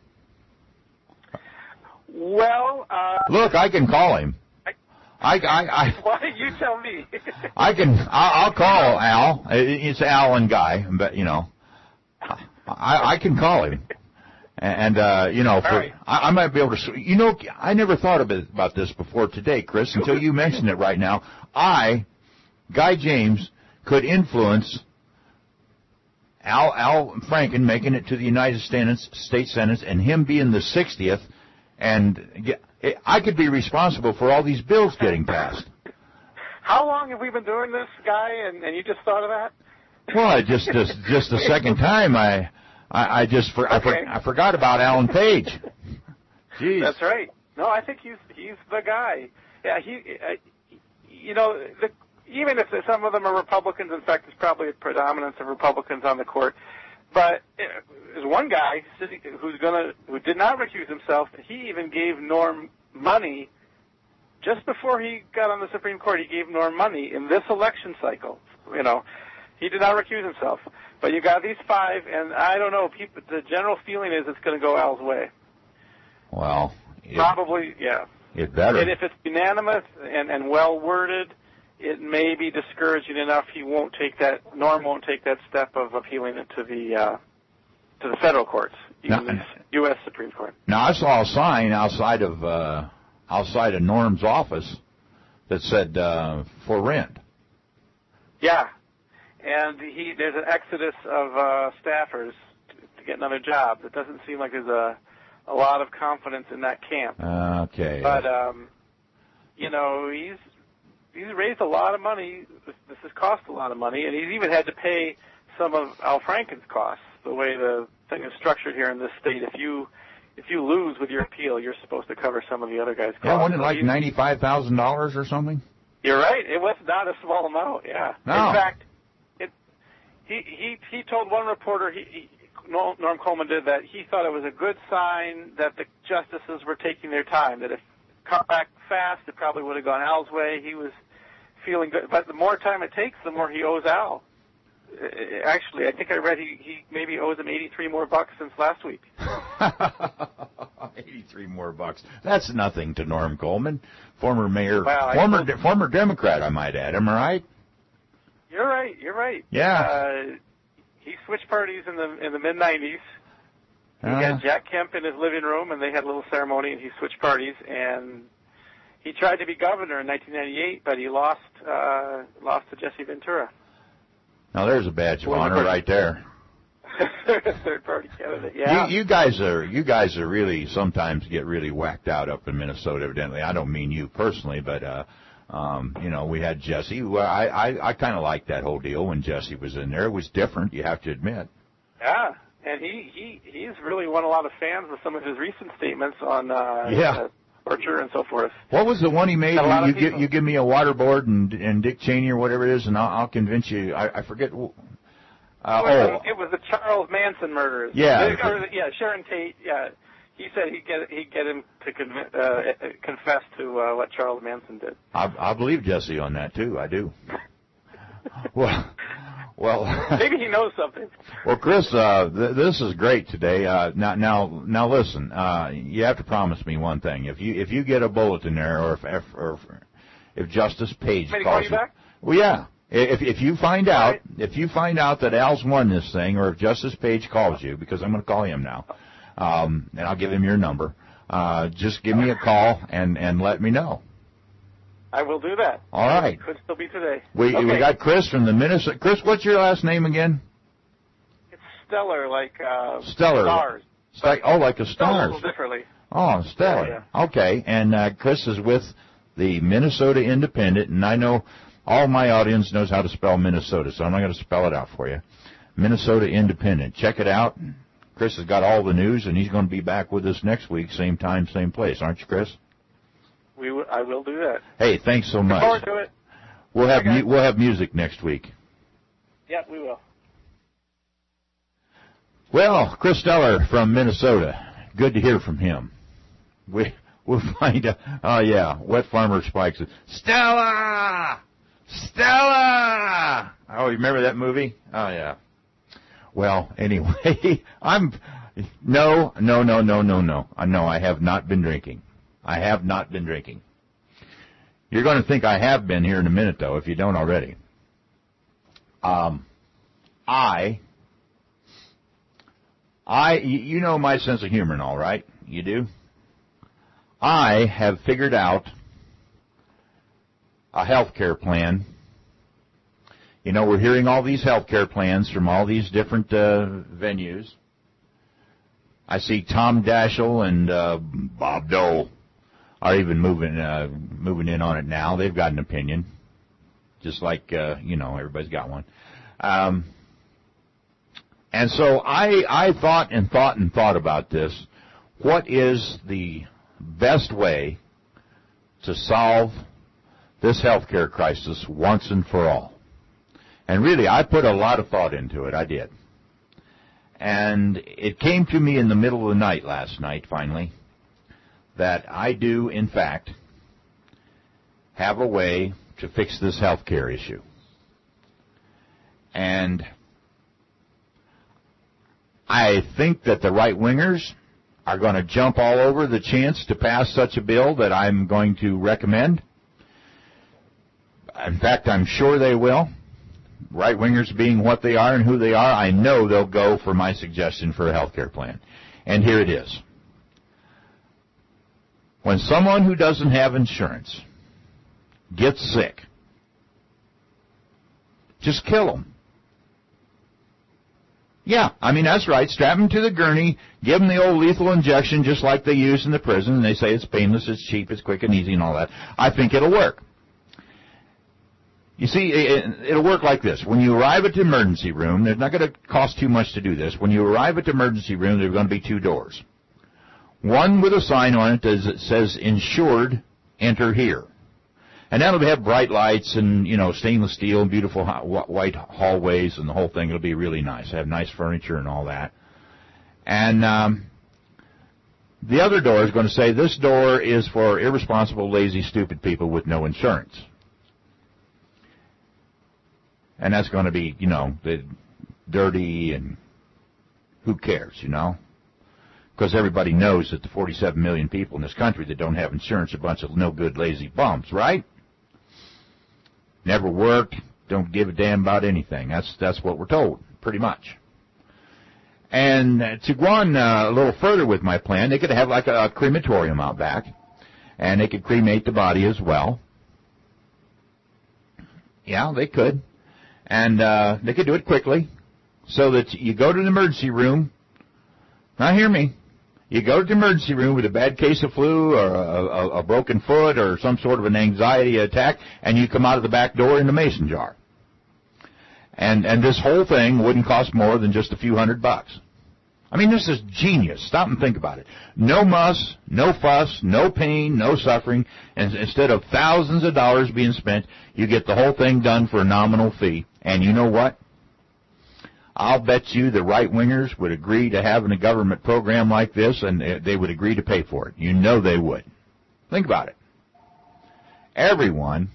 Well, uh, Look, I can call him. I, I, I, why don't you tell me? I can. I'll, I'll call Al. It's Al and Guy, but you know, I, I can call him, and uh, you know, for, right. I, I might be able to. sw- You know, I never thought of it, about this before today, Chris, until you mentioned it right now. I, Guy James, could influence Al Al Franken making it to the United States State Senate, and him being the sixtieth, and get, I could be responsible for all these bills getting passed. How long have we been doing this, Guy, and, and you just thought of that? Well, I just just just the second time I I, I just for, I, for, Okay. I forgot about Alan Page. Jeez. That's right. No, I think he's he's the guy. Yeah, he. Uh, you know, the, even if some of them are Republicans, in fact, there's probably a predominance of Republicans on the court. But uh, there's one guy sitting, who's gonna who did not recuse himself. He even gave Norm money just before he got on the Supreme Court. He gave Norm money in this election cycle. You know, he did not recuse himself. But you got these five, and I don't know. People, the general feeling is it's going to go Al's way. Well, it, Probably, yeah. it better. And if it's unanimous and, and well worded, it may be discouraging enough. He won't take that. Norm won't take that step of appealing it to the uh, to the federal courts, even No. the U S Supreme Court. Now I saw a sign outside of uh, outside of Norm's office that said uh, for rent. Yeah, and he there's an exodus of uh, staffers to, to get another job. It doesn't seem like there's a a lot of confidence in that camp. Uh, okay. But um, you know, he's he's raised a lot of money. This, this has cost a lot of money, and he's even had to pay some of Al Franken's costs. The way the thing is structured here in this state, if you if you lose with your appeal, you're supposed to cover some of the other guys' costs. Yeah, wasn't it So like he's- ninety-five thousand dollars or something? You're right. It was not a small amount. Yeah. No. In fact, it, he he he told one reporter he, he Norm Coleman did that he thought it was a good sign that the justices were taking their time. That if it come back fast, it probably would have gone Al's way. He was feeling good, but the more time it takes, the more he owes Al. Uh, Actually, I think I read he he maybe owes him eighty-three more bucks since last week. eighty-three more bucks. That's nothing to Norm Coleman, former mayor, Well, I former suppose- former Democrat, I might add. Am I right? You're right. You're right. Yeah. Uh, he switched parties in the in the mid nineties. He Uh, had Jack Kemp in his living room, and they had a little ceremony, and he switched parties. And he tried to be governor in nineteen ninety-eight, but he lost uh, lost to Jesse Ventura. Now there's a badge of Well, honor right there. Third party candidate, yeah. You, you guys are you guys are really sometimes get really whacked out up in Minnesota. Evidently, I don't mean you personally, but uh, um, you know, we had Jesse. Well, I I, I kind of liked that whole deal when Jesse was in there. It was different, you have to admit. Yeah, and he he he's really won a lot of fans with some of his recent statements on uh, yeah. uh, torture and so forth. What was the one he made? A lot You, of you, give, people. you give me a waterboard and and Dick Cheney or whatever it is, and I'll, I'll convince you. I, I forget. Uh, it, was, oh, it was the Charles Manson murders. Yeah. Or, yeah, Sharon Tate. Yeah, he said he'd get he'd get him to conv- uh, confess to uh, what Charles Manson did. I, I believe Jesse on that too. I do. well, well. Maybe he knows something. Well, Chris, uh, th- this is great today. Uh, now, now, now, listen. Uh, you have to promise me one thing. If you if you get a bulletin there, or if if, or if, if Justice Page Maybe calls call you back? Well, yeah. If if you find out if you find out that Al's won this thing, or if Justice Page calls you, because I'm going to call him now, um, and I'll give him your number. Uh, just give me a call and and let me know. I will do that. All right. It could still be today. We okay. we got Chris from the Minnesota. Chris, what's your last name again? It's stellar, like uh, Stellar. stars. It's like, oh, like a Spelled stars. a little differently. Oh, stellar. Yeah, yeah. Okay, and uh, Chris is with the Minnesota Independent, and I know all my audience knows how to spell Minnesota, so I'm not going to spell it out for you. Minnesota Independent. Check it out. Chris has got all the news, and he's going to be back with us next week, same time, same place. Aren't you, Chris? We w- I will do that. Hey, thanks so much. Look forward to it. We'll have Okay. mu- we'll have music next week. Yeah, we will. Well, Chris Stellar from Minnesota. Good to hear from him. We we'll find out. Oh yeah, Wet Farmer Spikes. Stella, Stella. Oh, you remember that movie? Oh yeah. Well, anyway, I'm no, no, no, no, no, no. I know I have not been drinking. I have not been drinking. You're going to think I have been here in a minute, though, if you don't already. Um, I, I, you know my sense of humor and all, right? You do? I have figured out a health care plan. You know, we're hearing all these health care plans from all these different uh, venues. I see Tom Daschle and uh, Bob Dole are even moving uh, moving in on it now. They've got an opinion, just like, uh, you know, everybody's got one. Um, and so I, I thought and thought and thought about this. What is the best way to solve this healthcare crisis once and for all? And really, I put a lot of thought into it. I did. And it came to me in the middle of the night last night, finally, that I do, in fact, have a way to fix this health care issue. And I think that the right-wingers are going to jump all over the chance to pass such a bill that I'm going to recommend. In fact, I'm sure they will. Right-wingers being what they are and who they are, I know they'll go for my suggestion for a health care plan. And here it is. When someone who doesn't have insurance gets sick, just kill them. Yeah, I mean, that's right. Strap them to the gurney, give them the old lethal injection just like they use in the prison, and they say it's painless, it's cheap, it's quick and easy and all that. I think it'll work. You see, it'll work like this. When you arrive at the emergency room, it's not going to cost too much to do this. When you arrive at the emergency room, there are going to be two doors. One with a sign on it that says, insured, enter here. And that'll have bright lights and, you know, stainless steel and beautiful white hallways and the whole thing. It'll be really nice. Have nice furniture and all that. And um, the other door is going to say, this door is for irresponsible, lazy, stupid people with no insurance. And that's going to be, you know, the dirty and who cares, you know? Because everybody knows that the forty-seven million people in this country that don't have insurance are a bunch of no-good, lazy bums, right? Never worked, don't give a damn about anything. That's that's what we're told, pretty much. And to go on uh, a little further with my plan, they could have like a, a crematorium out back, and they could cremate the body as well. Yeah, they could. And uh, they could do it quickly so that you go to the emergency room. Now, hear me. You go to the emergency room with a bad case of flu or a, a, a broken foot or some sort of an anxiety attack, and you come out of the back door in the mason jar. And and this whole thing wouldn't cost more than just a few hundred bucks. I mean, this is genius. Stop and think about it. No muss, no fuss, no pain, no suffering. And instead of thousands of dollars being spent, you get the whole thing done for a nominal fee. And you know what? I'll bet you the right-wingers would agree to having a government program like this, and they would agree to pay for it. You know they would. Think about it. Everyone,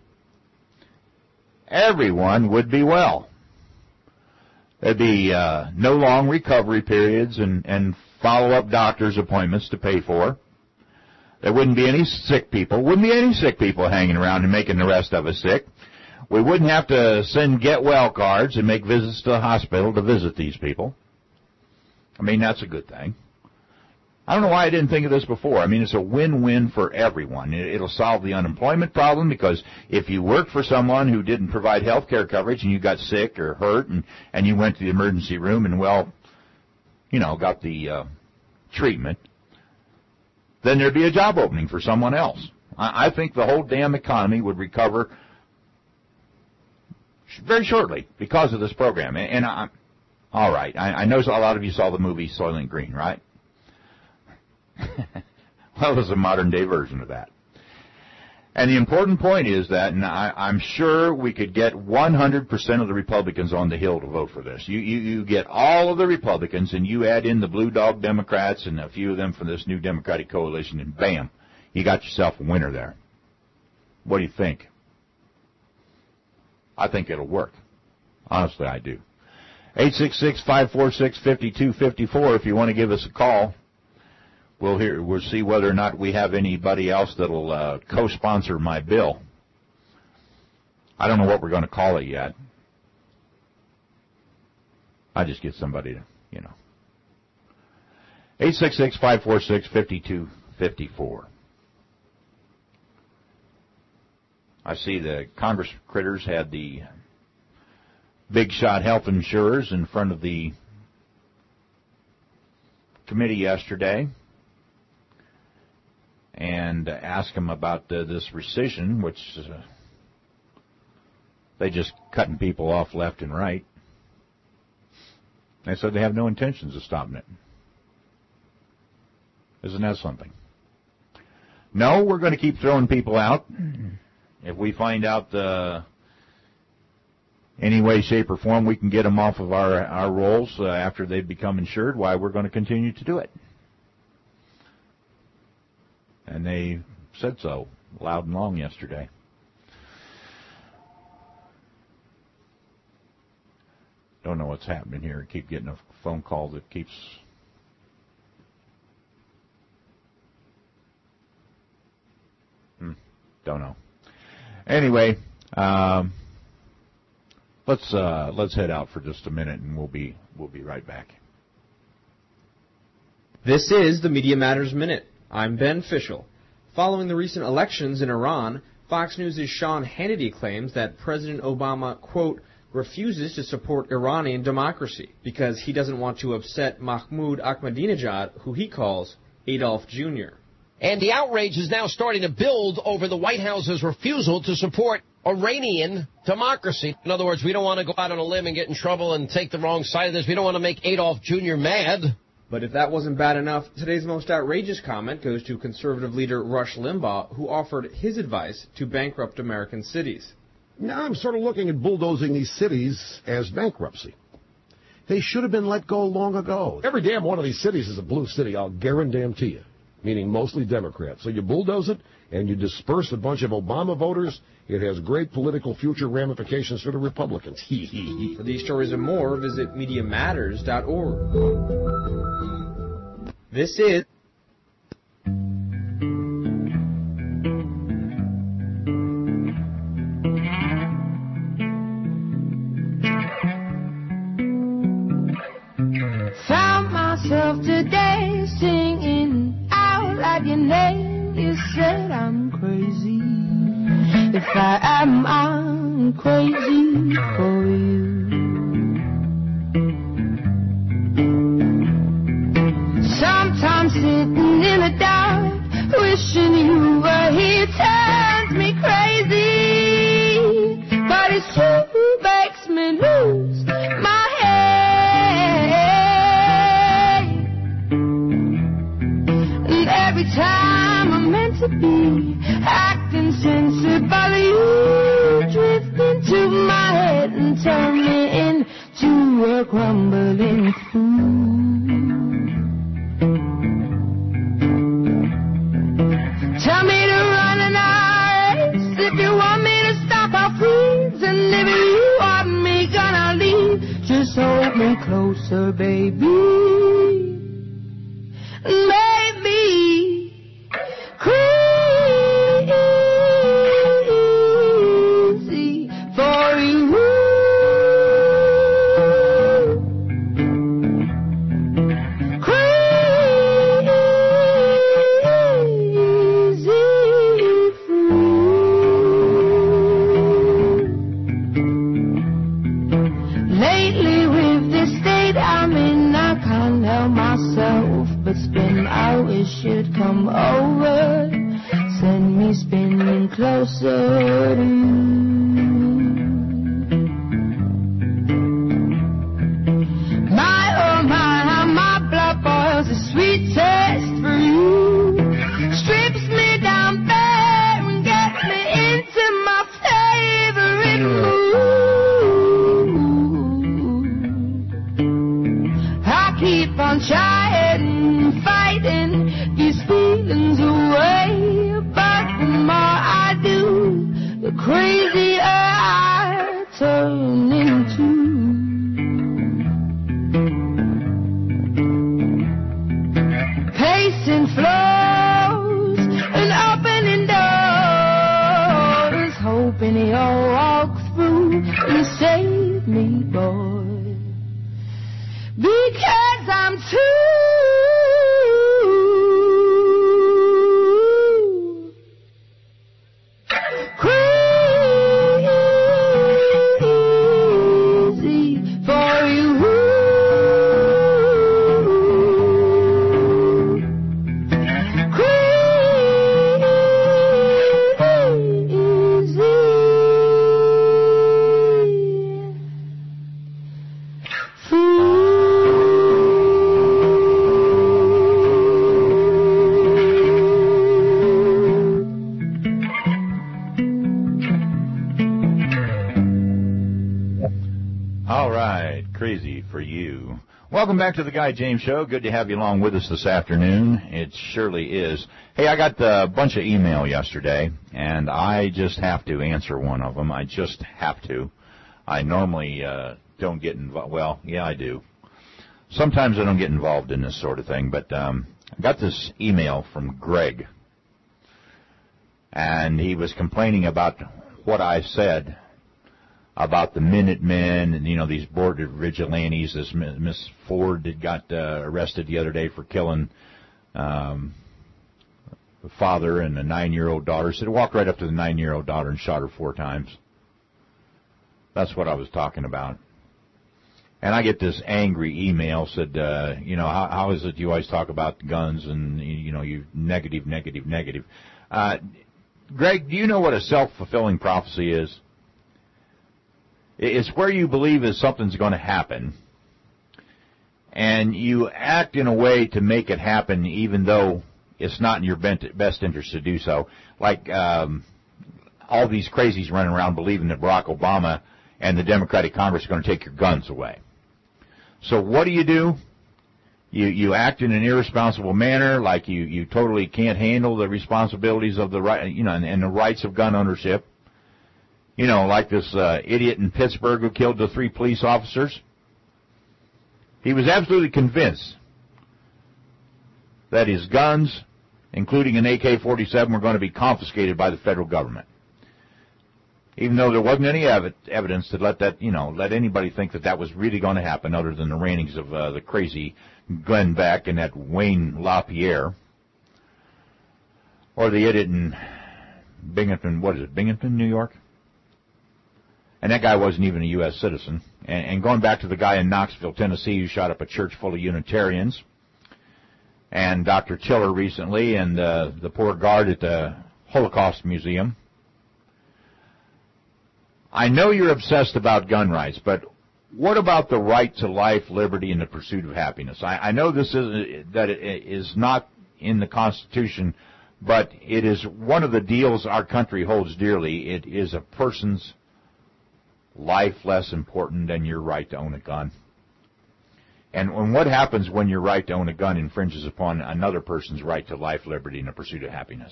everyone would be well. There'd be uh, no long recovery periods and, and follow-up doctor's appointments to pay for. There wouldn't be any sick people. Wouldn't be any sick people hanging around and making the rest of us sick. We wouldn't have to send get-well cards and make visits to the hospital to visit these people. I mean, that's a good thing. I don't know why I didn't think of this before. I mean, it's a win-win for everyone. It'll solve the unemployment problem because if you worked for someone who didn't provide health care coverage and you got sick or hurt and, and you went to the emergency room and, well, you know, got the uh, treatment, then there'd be a job opening for someone else. I, I think the whole damn economy would recover very shortly because of this program. And, and I, all right, I, I know a lot of you saw the movie Soylent Green, right? Well, it was a modern-day version of that. And the important point is that, and I, I'm sure we could get one hundred percent of the Republicans on the Hill to vote for this. You, you, you get all of the Republicans, and you add in the Blue Dog Democrats and a few of them from this new Democratic coalition, and bam, you got yourself a winner there. What do you think? I think it'll work. Honestly, I do. eight six six, five four six, five two five four if you want to give us a call. We'll hear, we'll see whether or not we have anybody else that'll uh, co-sponsor my bill. I don't know what we're going to call it yet. I just get somebody to, you know. eight six six, five four six, five two five four. I see the Congress critters had the big shot health insurers in front of the committee yesterday and asked them about uh, this rescission, which uh, they just cutting people off left and right. They said they have no intentions of stopping it. Isn't that something? No, we're going to keep throwing people out. If we find out uh, any way, shape, or form we can get them off of our, our rolls uh, after they've become insured, why, we're going to continue to do it. And they said so loud and long yesterday. Don't know what's happening here. I keep getting a phone call that keeps... Hmm, don't know. Anyway, um, let's uh, let's head out for just a minute, and we'll be we'll be right back. This is the Media Matters Minute. I'm Ben Fishel. Following the recent elections in Iran, Fox News' Sean Hannity claims that President Obama, quote, refuses to support Iranian democracy because he doesn't want to upset Mahmoud Ahmadinejad, who he calls Adolf Junior And the outrage is now starting to build over the White House's refusal to support Iranian democracy. In other words, we don't want to go out on a limb and get in trouble and take the wrong side of this. We don't want to make Adolf Junior mad. But if that wasn't bad enough, today's most outrageous comment goes to conservative leader Rush Limbaugh, who offered his advice to bankrupt American cities. Now I'm sort of looking at bulldozing these cities as bankruptcy. They should have been let go long ago. Every damn one of these cities is a blue city, I'll guarantee you, meaning mostly Democrats. So you bulldoze it and you disperse a bunch of Obama voters. It has great political future ramifications for the Republicans. For these stories and more, visit media matters dot org. This is... Found myself today singing out like your name. You said I'm crazy. If I am, I'm going crazy for you. Sometimes sitting in the dark, wishing you were here turns me crazy. But it's you who makes me lose my head. And every time I'm meant to be acting sensible, you drift into my head and turn me into a crumbling fool. Tell me to run an race. If you want me to stop, I'll freeze. And if you want me gonna leave, just hold me closer, baby. Make me crazy for you. But spin, I wish you'd come over, send me spinning closer to you. My, oh my, how my blood boils, a sweet taste for you. Strips me down bare and gets me into my favorite mood. I keep on trying, fighting these feelings away, but the more I do, the crazier I turn into. Pacing floors and opening doors, hoping you'll walk through and save me, boy, because I'm too Welcome back to the Guy James Show. Good to have you along with us this afternoon. It surely is. Hey, I got a bunch of email yesterday, and I just have to answer one of them. I just have to. I normally uh, don't get involved. Well, yeah, I do. Sometimes I don't get involved in this sort of thing, but um, I got this email from Greg, and he was complaining about what I said about the Minutemen and, you know, these border vigilantes. This Miss Ford that got uh, arrested the other day for killing um, the father and a nine-year-old daughter. So he walked right up to the nine-year-old daughter and shot her four times. That's what I was talking about. And I get this angry email, said, uh, you know, how, how is it you always talk about guns and, you know, you negative, negative, negative. Uh, Greg, do you know what a self-fulfilling prophecy is? It's where you believe that something's going to happen, and you act in a way to make it happen even though it's not in your best interest to do so. Like um, all these crazies running around believing that Barack Obama and the Democratic Congress are going to take your guns away. So what do you do? You you act in an irresponsible manner, like you, you totally can't handle the responsibilities of the right, you know, and, and the rights of gun ownership. You know, like this uh, idiot in Pittsburgh who killed the three police officers. He was absolutely convinced that his guns, including an A K forty-seven, were going to be confiscated by the federal government. Even though there wasn't any ev- evidence to let that, you know, let anybody think that that was really going to happen, other than the rantings of uh, the crazy Glenn Beck and that Wayne LaPierre, or the idiot in Binghamton. What is it? Binghamton, New York. And that guy wasn't even a U S citizen. And, and going back to the guy in Knoxville, Tennessee, who shot up a church full of Unitarians, and Doctor Tiller recently, and uh, the poor guard at the Holocaust Museum. I know you're obsessed about gun rights, but what about the right to life, liberty, and the pursuit of happiness? I, I know this is that it is not in the Constitution, but it is one of the deals our country holds dearly. It is a person's life less important than your right to own a gun. And, and what happens when your right to own a gun infringes upon another person's right to life, liberty, and the pursuit of happiness?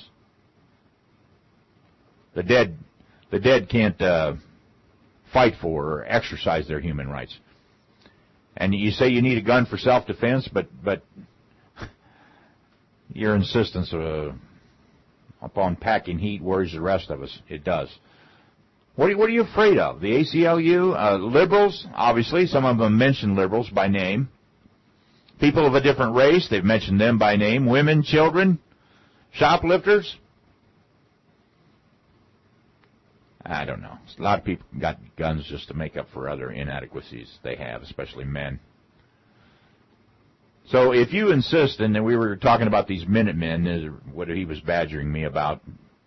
The dead, the dead can't uh, fight for or exercise their human rights. And you say you need a gun for self-defense, but but your insistence uh, upon packing heat worries the rest of us. It does. What are, what are you afraid of? The A C L U? Uh, liberals, obviously. Some of them mention liberals by name. People of a different race, they've mentioned them by name. Women, children, shoplifters. I don't know. A lot of people got guns just to make up for other inadequacies they have, especially men. So if you insist, and we were talking about these Minutemen, what he was badgering me about,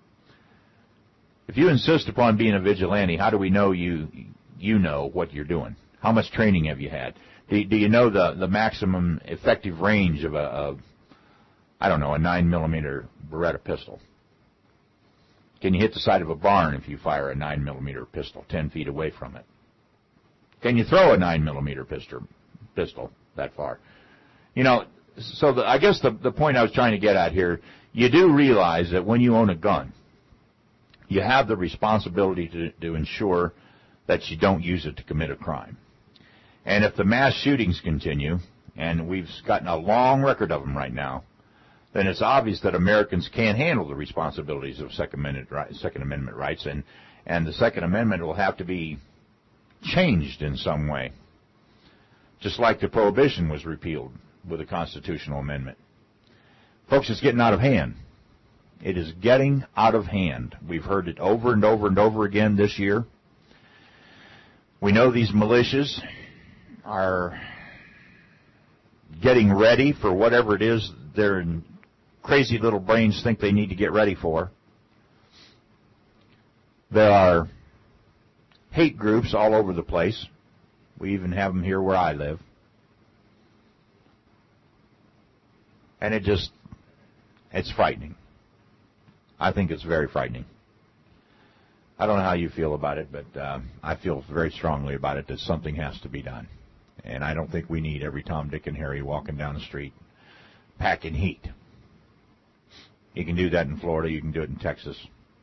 if you insist upon being a vigilante, how do we know you you know what you're doing? How much training have you had? Do, do you know the, the maximum effective range of a, a, I don't know, a nine millimeter Beretta pistol? Can you hit the side of a barn if you fire a nine millimeter pistol ten feet away from it? Can you throw a nine millimeter pistol, pistol that far? You know, so the, I guess the, the point I was trying to get at here, you do realize that when you own a gun, you have the responsibility to, to ensure that you don't use it to commit a crime. And if the mass shootings continue, and we've gotten a long record of them right now, then it's obvious that Americans can't handle the responsibilities of Second Amendment, right, Second Amendment rights, and, and the Second Amendment will have to be changed in some way, just like the Prohibition was repealed with a constitutional amendment. Folks, it's getting out of hand. It is getting out of hand. We've heard it over and over and over again this year. We know these militias are getting ready for whatever it is their crazy little brains think they need to get ready for. There are hate groups all over the place. We even have them here where I live. And it just, it's frightening. I think it's very frightening. I don't know how you feel about it, but uh, I feel very strongly about it that something has to be done. And I don't think we need every Tom, Dick, and Harry walking down the street packing heat. You can do that in Florida. You can do it in Texas.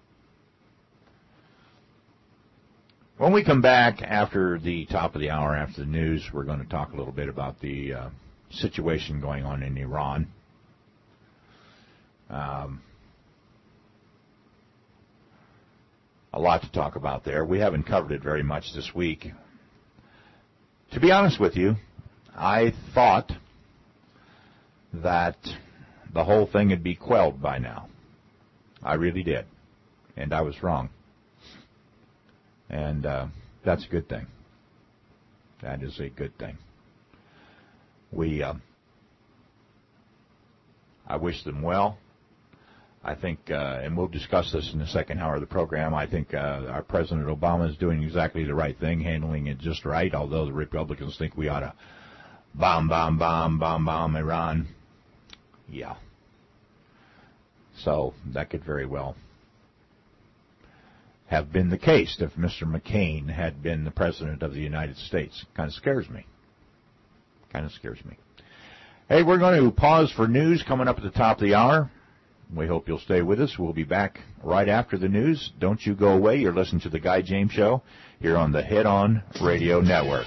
When we come back after the top of the hour, after the news, we're going to talk a little bit about the uh, situation going on in Iran. Um, a lot to talk about there. We haven't covered it very much this week. To be honest with you, I thought that the whole thing would be quelled by now. I really did. And I was wrong. And uh, that's a good thing. That is a good thing. We, uh, I wish them well. I think, uh, and we'll discuss this in the second hour of the program, I think uh, our President Obama is doing exactly the right thing, handling it just right, although the Republicans think we ought to bomb, bomb, bomb, bomb, bomb Iran. Yeah. So that could very well have been the case if Mister McCain had been the President of the United States. Kind of scares me. Kind of scares me. Hey, we're going to pause for news coming up at the top of the hour. We hope you'll stay with us. We'll be back right after the news. Don't you go away. You're listening to The Guy James Show here on the Head On Radio Network.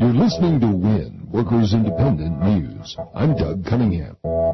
You're listening to WIN, Workers Independent News. I'm Doug Cunningham.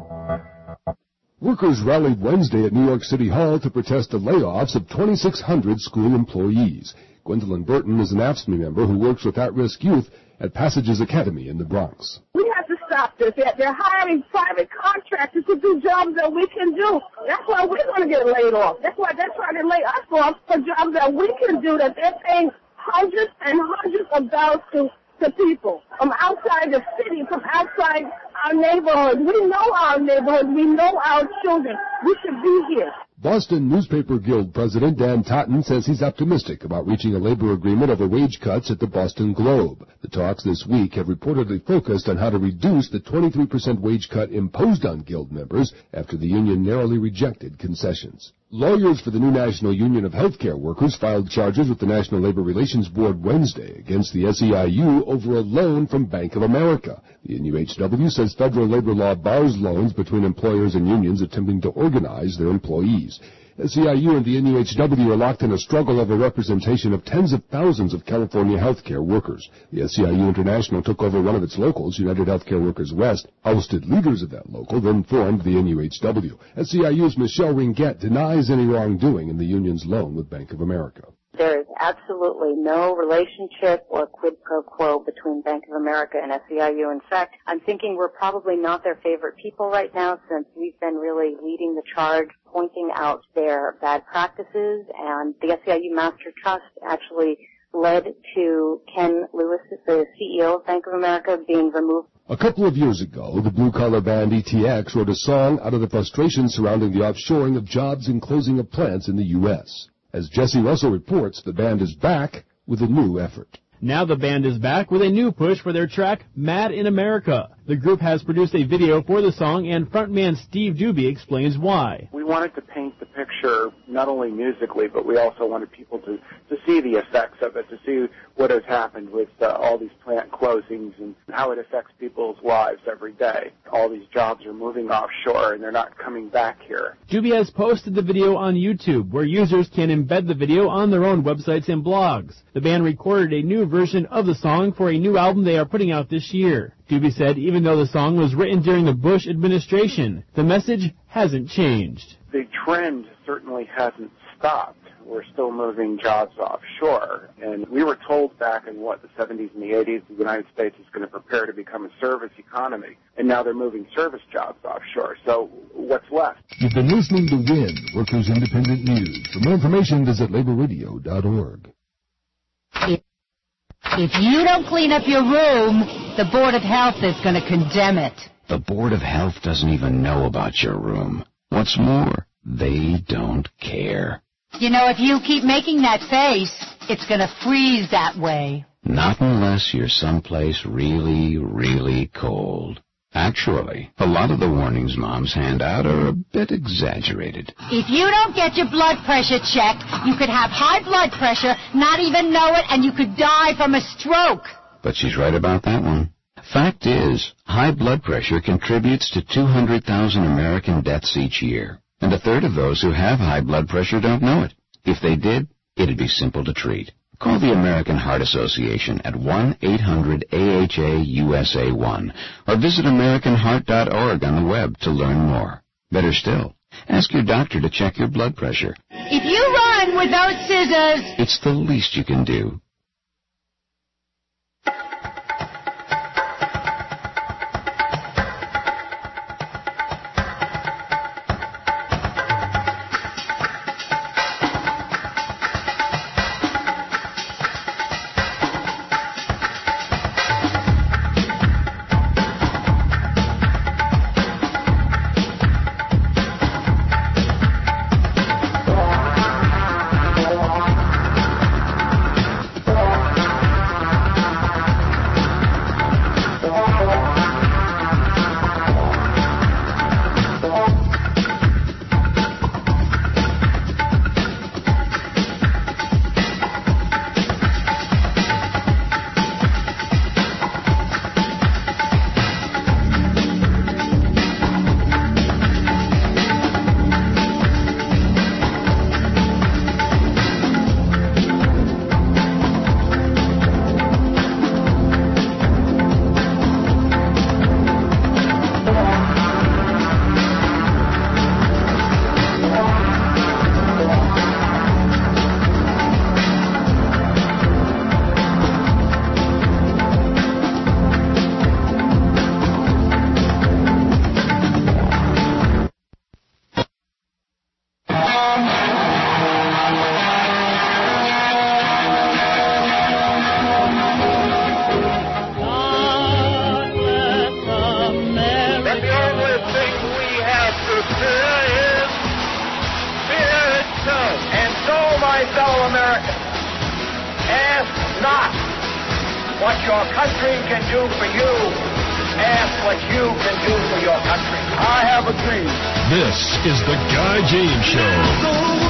Workers rallied Wednesday at New York City Hall to protest the layoffs of twenty-six hundred school employees. Gwendolyn Burton is an AFSCME member who works with at-risk youth at Passages Academy in the Bronx. We have to stop this. They're hiring private contractors to do jobs that we can do. That's why we're going to get laid off. That's why they're trying to lay us off for jobs that we can do, that they're paying hundreds and hundreds of dollars to, to people from outside the city, from outside our neighborhoods. We know our neighborhoods. We know our children. We should be here. Boston Newspaper Guild President Dan Totten says he's optimistic about reaching a labor agreement over wage cuts at the Boston Globe. The talks this week have reportedly focused on how to reduce the twenty-three percent wage cut imposed on Guild members after the union narrowly rejected concessions. Lawyers for the new National Union of Healthcare Workers filed charges with the National Labor Relations Board Wednesday against the S E I U over a loan from Bank of America. The N U H W says federal labor law bars loans between employers and unions attempting to organize their employees. S E I U and the N U H W are locked in a struggle over representation of tens of thousands of California healthcare workers. The S E I U International took over one of its locals, United Healthcare Workers West, ousted leaders of that local, then formed the N U H W. S E I U's Michelle Ringuette denies any wrongdoing in the union's loan with Bank of America. There is absolutely no relationship or quid pro quo between Bank of America and S E I U. In fact, I'm thinking we're probably not their favorite people right now, since we've been really leading the charge, pointing out their bad practices, and the S E I U Master Trust actually led to Ken Lewis, the C E O of Bank of America, being removed. A couple of years ago, the blue-collar band E T X wrote a song out of the frustration surrounding the offshoring of jobs and closing of plants in the U S As Jesse Russell reports, the band is back with a new effort. Now the band is back with a new push for their track, Mad in America. The group has produced a video for the song, and frontman Steve Doobie explains why. We wanted to paint the picture not only musically, but we also wanted people to, to see the effects of it, to see what has happened with uh, all these plant closings and how it affects people's lives every day. All these jobs are moving offshore, and they're not coming back here. Doobie has posted the video on YouTube, where users can embed the video on their own websites and blogs. The band recorded a new version of the song for a new album they are putting out this year. Doobie said even though the song was written during the Bush administration, the message hasn't changed. The trend certainly hasn't stopped. We're still moving jobs offshore. And we were told back in, what, the seventies and the eighties, the United States is going to prepare to become a service economy. And now they're moving service jobs offshore. So what's left? You've been listening to WIN, Workers Independent News. For more information, visit labor radio dot org. If you don't clean up your room, the Board of Health is going to condemn it. The Board of Health doesn't even know about your room. What's more, they don't care. You know, if you keep making that face, it's going to freeze that way. Not unless you're someplace really, really cold. Actually, a lot of the warnings moms hand out are a bit exaggerated. If you don't get your blood pressure checked, you could have high blood pressure, not even know it, and you could die from a stroke. But she's right about that one. Fact is, high blood pressure contributes to two hundred thousand American deaths each year. And a third of those who have high blood pressure don't know it. If they did, it'd be simple to treat. Call the American Heart Association at one eight hundred A H A U S A one or visit American Heart dot org on the web to learn more. Better still, ask your doctor to check your blood pressure. If you run without scissors, it's the least you can do. what your country can do for you. Ask what you can do for your country. I have a dream. This is the Guy James Show.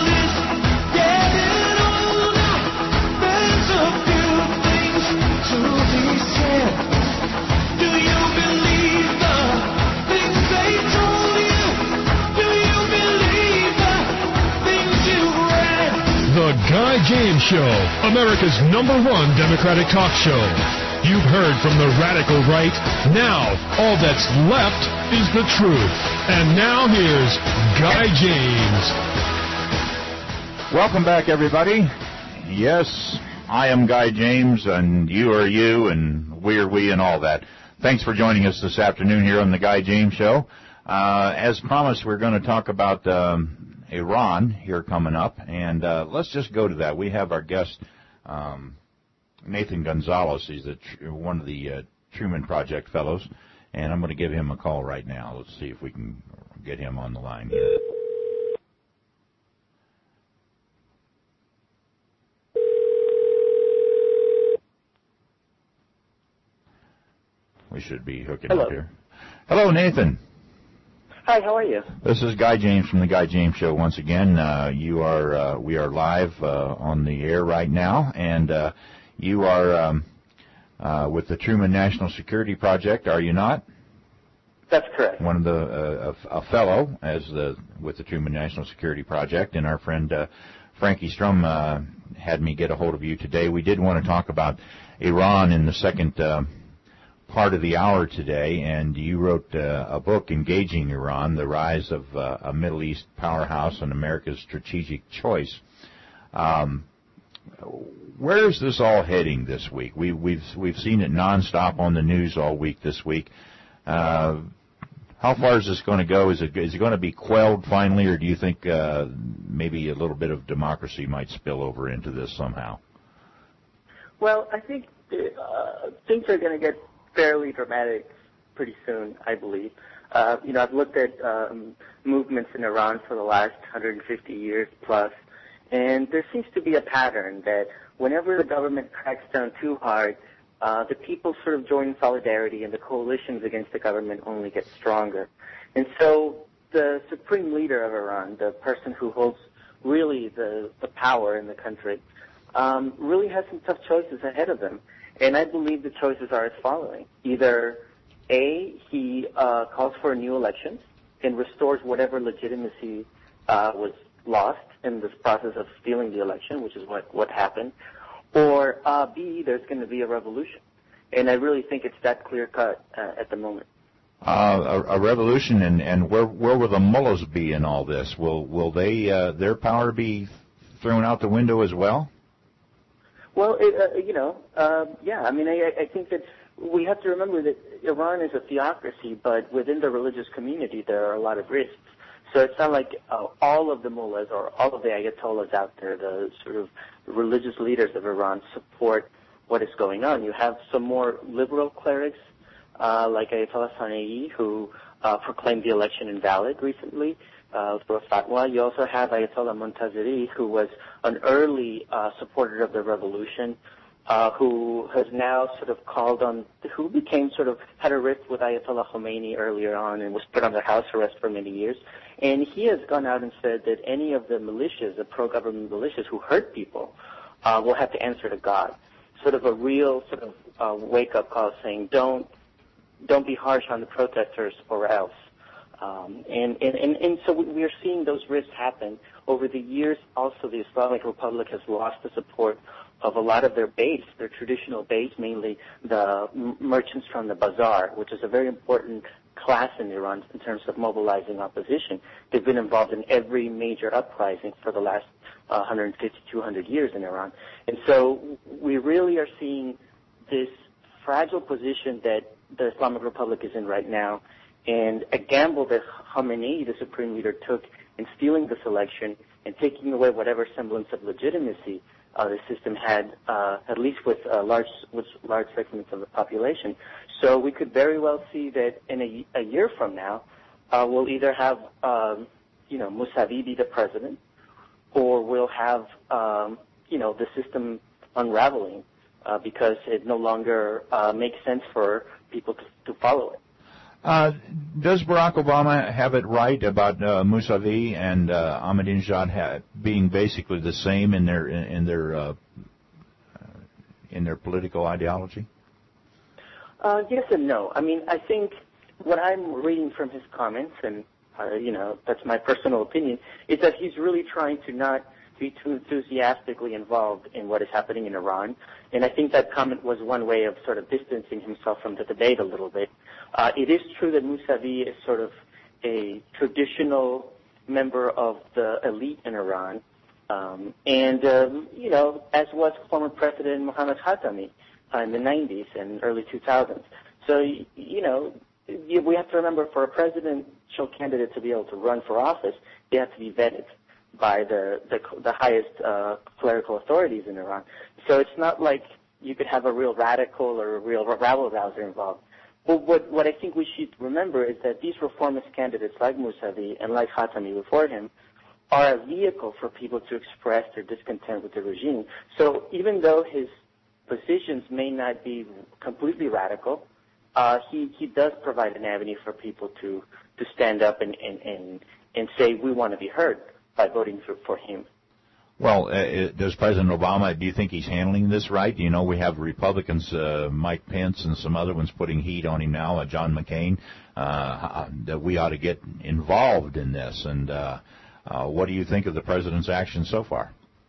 The Guy James Show, America's number one Democratic talk show. You've heard from the radical right. Now, all that's left is the truth. And now here's Guy James. Welcome back, everybody. Yes, I am Guy James, and you are you, and we are we, and all that. Thanks for joining us this afternoon here on the Guy James Show. Uh, as promised, we're going to talk about um, Iran here coming up, and uh, let's just go to that. We have our guest, um, Nathan Gonzalez. He's the tr- one of the uh, Truman Project Fellows, and I'm going to give him a call right now. Let's see if we can get him on the line here. We should be hooking Hello. up here. Hello, Nathan. Hi, how are you? This is Guy James from the Guy James Show once again. Uh, you are, uh, we are live uh, on the air right now, and uh, you are um, uh, with the Truman National Security Project, are you not? That's correct. One of the uh, a, a fellow as the with the Truman National Security Project, and our friend uh, Frankie Strum uh, had me get a hold of you today. We did want to talk about Iran in the second Uh, part of the hour today, and you wrote uh, a book, Engaging Iran, The Rise of uh, a Middle East Powerhouse and America's Strategic Choice. Um, where is this all heading this week? We, we've we've seen it nonstop on the news all week this week. Uh, how far is this going to go? Is it is it going to be quelled finally, or do you think uh, maybe a little bit of democracy might spill over into this somehow? Well, I think uh, things are going to get fairly dramatic pretty soon, I believe. Uh, you know, I've looked at um, movements in Iran for the last one hundred fifty years plus, and there seems to be a pattern that whenever the government cracks down too hard, uh, the people sort of join in solidarity, and the coalitions against the government only get stronger. And so the supreme leader of Iran, the person who holds really the, the power in the country, um, really has some tough choices ahead of them. And I believe the choices are as following. Either A, he uh, calls for new elections and restores whatever legitimacy uh, was lost in this process of stealing the election, which is what, what happened. Or uh, B, there's going to be a revolution. And I really think it's that clear-cut uh, at the moment. Uh, a, a revolution, and, and where where will the mullahs be in all this? Will will they uh, their power be thrown out the window as well? Well, it, uh, you know, uh, yeah, I mean, I, I think that we have to remember that Iran is a theocracy, but within the religious community there are a lot of risks. So it's not like uh, all of the mullahs or all of the ayatollahs out there, the sort of religious leaders of Iran, support what is going on. You have some more liberal clerics, uh, like Ayatollah Khamenei, who uh, proclaimed the election invalid recently. Uh, for a fatwa. You also have Ayatollah Montazeri, who was an early uh, supporter of the revolution, uh, who has now sort of called on, who became sort of, had a rift with Ayatollah Khomeini earlier on and was put under house arrest for many years. And he has gone out and said that any of the militias, the pro-government militias who hurt people, uh, will have to answer to God. Sort of a real sort of uh, wake-up call saying, don't, don't be harsh on the protesters or else. Um, and, and, and, and so we are seeing those risks happen. Over the years, also, the Islamic Republic has lost the support of a lot of their base, their traditional base, mainly the m- merchants from the bazaar, which is a very important class in Iran in terms of mobilizing opposition. They've been involved in every major uprising for the last uh, one hundred fifty, two hundred years in Iran. And so we really are seeing this fragile position that the Islamic Republic is in right now, and a gamble that Khamenei, the supreme leader, took in stealing this election and taking away whatever semblance of legitimacy uh, the system had, uh, at least with uh, large with large segments of the population. So we could very well see that in a, a year from now, uh, we'll either have, um, you know, Mousavi be the president, or we'll have, um, you know, the system unraveling uh, because it no longer uh, makes sense for people to, to follow it. Uh, does Barack Obama have it right about uh, Mousavi and uh, Ahmadinejad ha- being basically the same in their in, in their uh, in their political ideology? Uh, yes and no. I mean, I think what I'm reading from his comments, and uh, you know, that's my personal opinion, is that he's really trying to not be too enthusiastically involved in what is happening in Iran. And I think that comment was one way of sort of distancing himself from the debate a little bit. Uh, it is true that Mousavi is sort of a traditional member of the elite in Iran. Um, and, um, you know, as was former President Mohammad Khatami uh, in the nineties and early two thousands. So, you know, we have to remember, for a presidential candidate to be able to run for office, they have to be vetted by the the, the highest uh, clerical authorities in Iran. So it's not like you could have a real radical or a real rabble-rouser involved. But what, what I think we should remember is that these reformist candidates like Mousavi and like Khatami before him are a vehicle for people to express their discontent with the regime. So even though his positions may not be completely radical, uh, he, he does provide an avenue for people to, to stand up and, and, and, and say, we want to be heard, by voting for, for him. Well, uh, does President Obama, do you think he's handling this right? You know, we have Republicans, uh, Mike Pence and some other ones putting heat on him now, uh, John McCain, uh, that we ought to get involved in this. And uh, uh, what do you think of the president's action so far?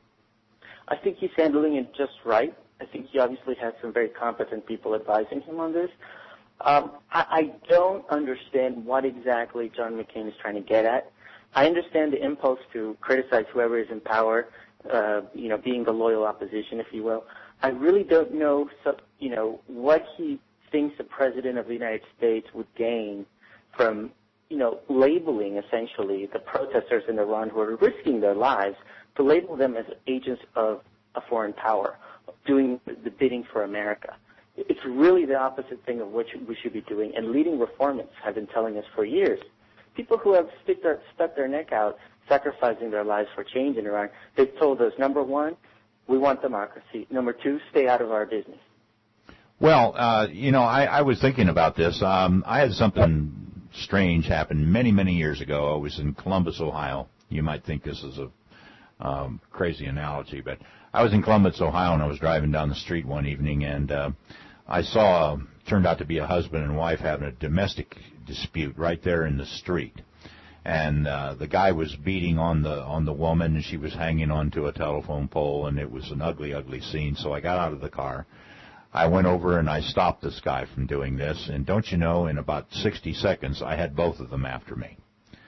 I think he's handling it just right. I think he obviously has some very competent people advising him on this. Um, I, I don't understand what exactly John McCain is trying to get at. I understand the impulse to criticize whoever is in power, uh, you know, being the loyal opposition, if you will. I really don't know, so, you know, what he thinks the president of the United States would gain from, you know, labeling essentially the protesters in Iran who are risking their lives, to label them as agents of a foreign power, doing the bidding for America. It's really the opposite thing of what we should be doing, and leading reformists have been telling us for years. People who have stick their, stuck their neck out, sacrificing their lives for change in Iran, they've told us, number one, we want democracy. Number two, stay out of our business. Well, uh, you know, I, I was thinking about this. Um, I had something strange happen many, many years ago. I was in Columbus, Ohio. You might think this is a um, crazy analogy, but I was in Columbus, Ohio, and I was driving down the street one evening, and uh, I saw, turned out to be a husband and wife having a domestic dispute right there in the street, and uh, the guy was beating on the on the woman, and she was hanging onto a telephone pole, and it was an ugly, ugly scene. So I got out of the car, I went over and I stopped this guy from doing this, and don't you know, in about sixty seconds, I had both of them after me.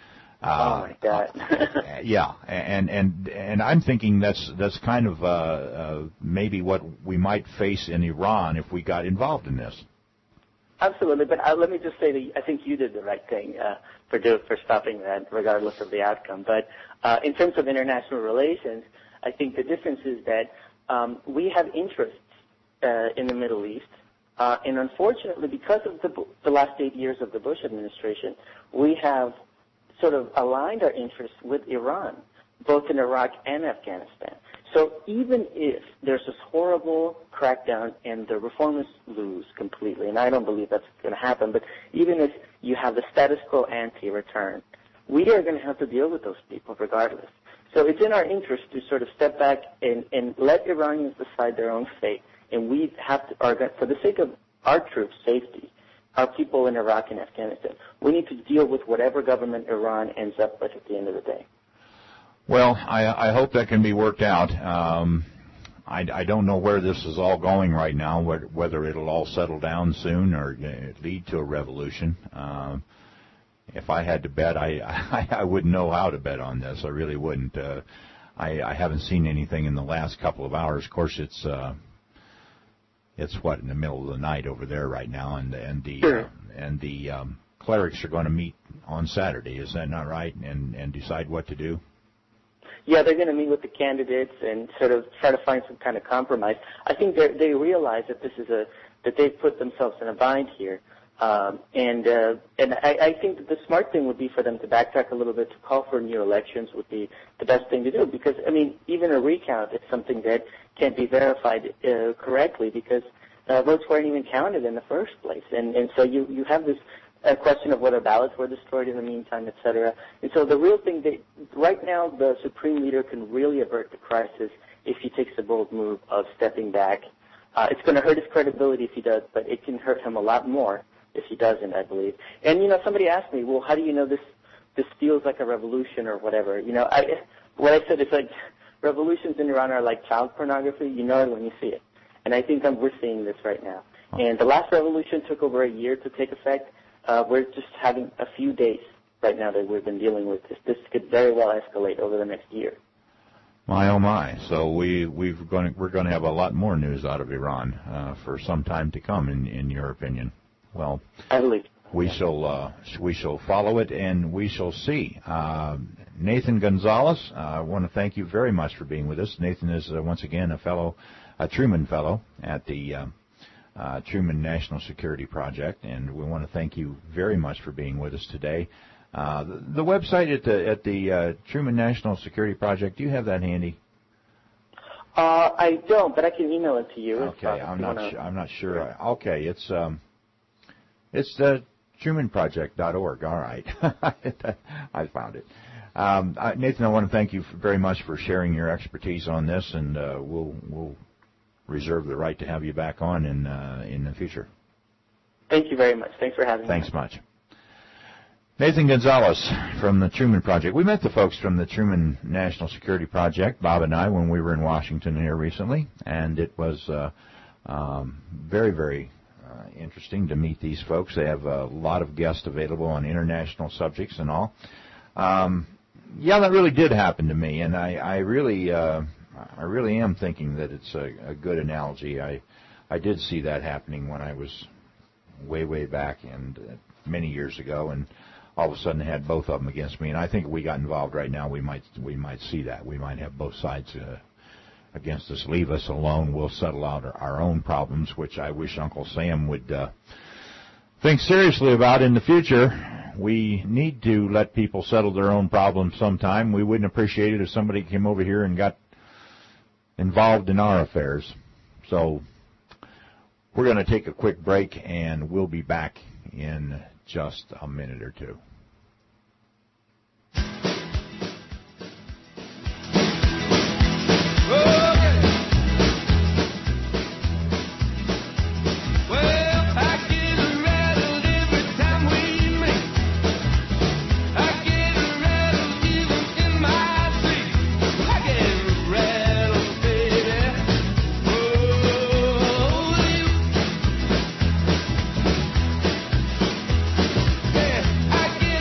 Uh, oh my God! uh, yeah, and and and I'm thinking that's that's kind of uh, uh, maybe what we might face in Iran if we got involved in this. Absolutely, but uh, let me just say that I think you did the right thing uh, for do, for stopping that, regardless of the outcome. But uh, in terms of international relations, I think the difference is that um, we have interests uh, in the Middle East, uh, and unfortunately, because of the, the last eight years of the Bush administration, we have sort of aligned our interests with Iran, both in Iraq and Afghanistan. So even if there's this horrible crackdown and the reformists lose completely, and I don't believe that's going to happen, but even if you have the status quo ante return, we are going to have to deal with those people regardless. So it's in our interest to sort of step back and, and let Iranians decide their own fate, and we have to, are, for the sake of our troops' safety, our people in Iraq and Afghanistan, we need to deal with whatever government Iran ends up with at the end of the day. Well, I, I hope that can be worked out. Um, I, I don't know where this is all going right now, whether it'll all settle down soon or lead to a revolution. Uh, if I had to bet, I, I, I wouldn't know how to bet on this. I really wouldn't. Uh, I, I haven't seen anything in the last couple of hours. Of course, it's uh, it's what in the middle of the night over there right now, and and the sure. uh, and the um, clerics are going to meet on Saturday. Is that not right? And and decide what to do. Yeah, they're going to meet with the candidates and sort of try to find some kind of compromise. I think they they realize that this is a that they've put themselves in a bind here. Um, and uh, and I, I think that the smart thing would be for them to backtrack a little bit, to call for new elections would be the best thing to do, because, I mean, even a recount is something that can't be verified uh, correctly because uh, votes weren't even counted in the first place. And, and so you, you have this uh, question of whether ballots were destroyed in the meantime, et cetera. And so the real thing that right now the Supreme Leader can really avert the crisis if he takes the bold move of stepping back. Uh, it's going to hurt his credibility if he does, but it can hurt him a lot more if he doesn't, I believe. And, you know, somebody asked me, well, how do you know this this feels like a revolution or whatever? You know, I what I said is like revolutions in Iran are like child pornography. You know it when you see it. And I think I'm, we're seeing this right now. And the last revolution took over a year to take effect. Uh, we're just having a few days right now that we've been dealing with this. This could very well escalate over the next year. My oh my! So we we've going to, we're going to have a lot more news out of Iran uh, for some time to come, in in your opinion. Well, I believe we shall uh, we shall follow it and we shall see. Uh, Nathan Gonzalez, uh, I want to thank you very much for being with us. Nathan is uh, once again a fellow, a Truman Fellow at the uh, uh, Truman National Security Project, and we want to thank you very much for being with us today. Uh, the, the website at the at the uh, Truman National Security Project, do you have that handy? Uh, I don't, but I can email it to you. Okay, I'm not. Su- I'm not sure. Okay, it's um, it's uh, truman project dot org. All right, I found it. Um, uh, Nathan, I want to thank you for, very much for sharing your expertise on this, and uh, we'll we'll reserve the right to have you back on in uh, in the future. Thank you very much. Thanks for having Thanks me. Thanks much. Nathan Gonzalez from the Truman Project. We met the folks from the Truman National Security Project, Bob and I, when we were in Washington here recently, and it was uh, um, very, very uh, interesting to meet these folks. They have a lot of guests available on international subjects and all. Um, yeah, that really did happen to me, and I, I really, uh, I really am thinking that it's a, a good analogy. I, I did see that happening when I was way, way back and uh, many years ago, and all of a sudden had both of them against me. And I think if we got involved right now, we might we might see that. We might have both sides uh, against us. Leave us alone. We'll settle out our, our own problems, which I wish Uncle Sam would uh, think seriously about in the future. We need to let people settle their own problems sometime. We wouldn't appreciate it if somebody came over here and got involved in our affairs. So we're going to take a quick break, and we'll be back in just a minute or two. I get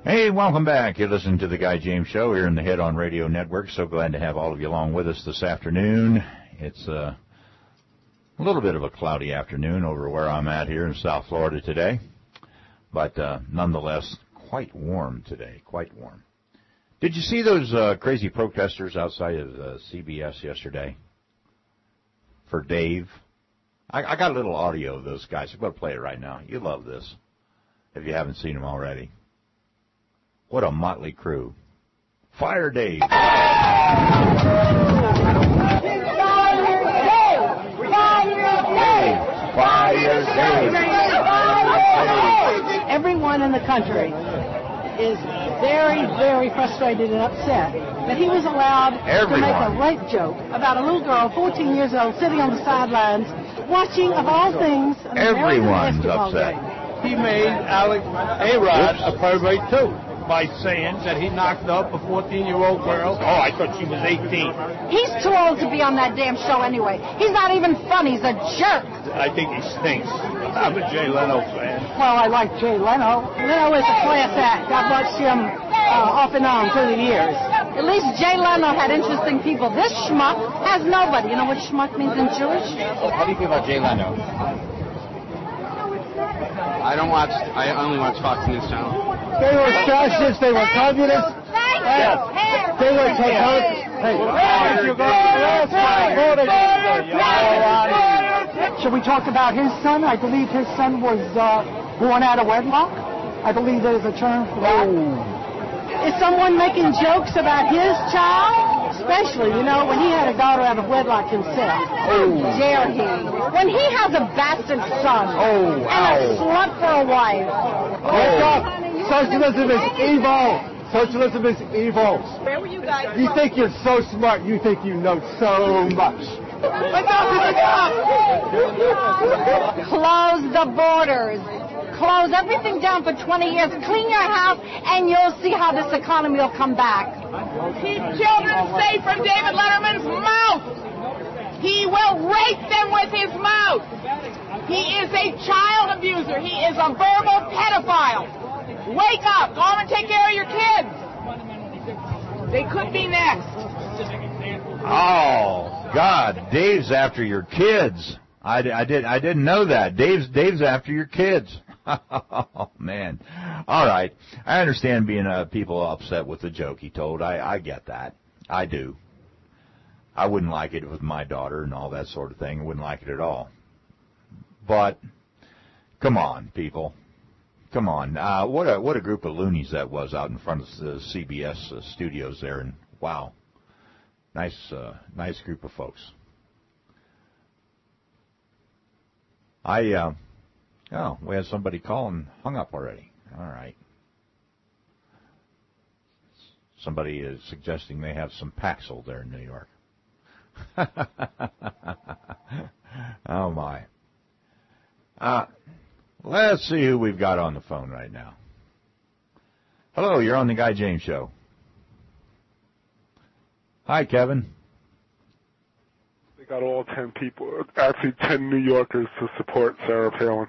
Hey, welcome back. You're listening to the Guy James Show here in the Head On Radio Network. So glad to have all of you along with us this afternoon. It's uh, a little bit of a cloudy afternoon over where I'm at here in South Florida today, but uh, nonetheless quite warm today, quite warm. Did you see those uh, crazy protesters outside of uh, C B S yesterday for Dave? I, I got a little audio of those guys. I'm going to play it right now. You love this if you haven't seen them already. What a motley crew. Fire Dave. Fire Dave. Everyone in the country is very, very frustrated and upset that he was allowed Everyone. to make a rape joke about a little girl, fourteen years old, sitting on the sidelines, watching, of all things, an Everyone's American basketball upset. game. He made Alex A-Rod a pervert too by saying that he knocked up a fourteen-year-old girl. Oh, I thought she was eighteen. He's too old to be on that damn show anyway. He's not even funny. He's a jerk. I think he stinks. I'm a Jay Leno fan. Well, I like Jay Leno. Leno is a class act. I've watched him uh, off and on through the years. At least Jay Leno had interesting people. This schmuck has nobody. You know what schmuck means in Jewish? How do you feel about Jay Leno? I don't watch, I only watch Fox News Channel. They were fascists, they were communists. Yes. They were communists. Hey, should we talk about his son? I believe his son was uh, born out of wedlock. I believe there's a term for that. Oh. Is someone making jokes about his child? Especially, you know, when he had a daughter out of wedlock himself. How dare he? When he has a bastard son Oh, and a slut for a wife. Wake up! Socialism is evil! Socialism is evil! Where were you guys? You think you're so smart, you think you know so much. Enough is enough! Close the borders. Close everything down for twenty years. Clean your house, and you'll see how this economy will come back. Keep children safe from David Letterman's mouth. He will rape them with his mouth. He is a child abuser. He is a verbal pedophile. Wake up. Go home and take care of your kids. They could be next. Oh, God. Dave's after your kids. I, I, did, I didn't know that. Dave's, Dave's after your kids. Oh, man. All right. I understand being uh, people upset with the joke he told. I, I get that. I do. I wouldn't like it with my daughter and all that sort of thing. I wouldn't like it at all. But, come on, people. Come on. Uh, what a what a group of loonies that was out in front of the C B S uh, studios there. And, wow. Nice, uh, nice group of folks. I, uh... Oh, we had somebody call and hung up already. All right. Somebody is suggesting they have some Paxil there in New York. Oh, my. Uh, let's see who we've got on the phone right now. Hello, you're on the Guy James Show. Hi, Kevin. They got all ten people, actually ten New Yorkers to support Sarah Palin.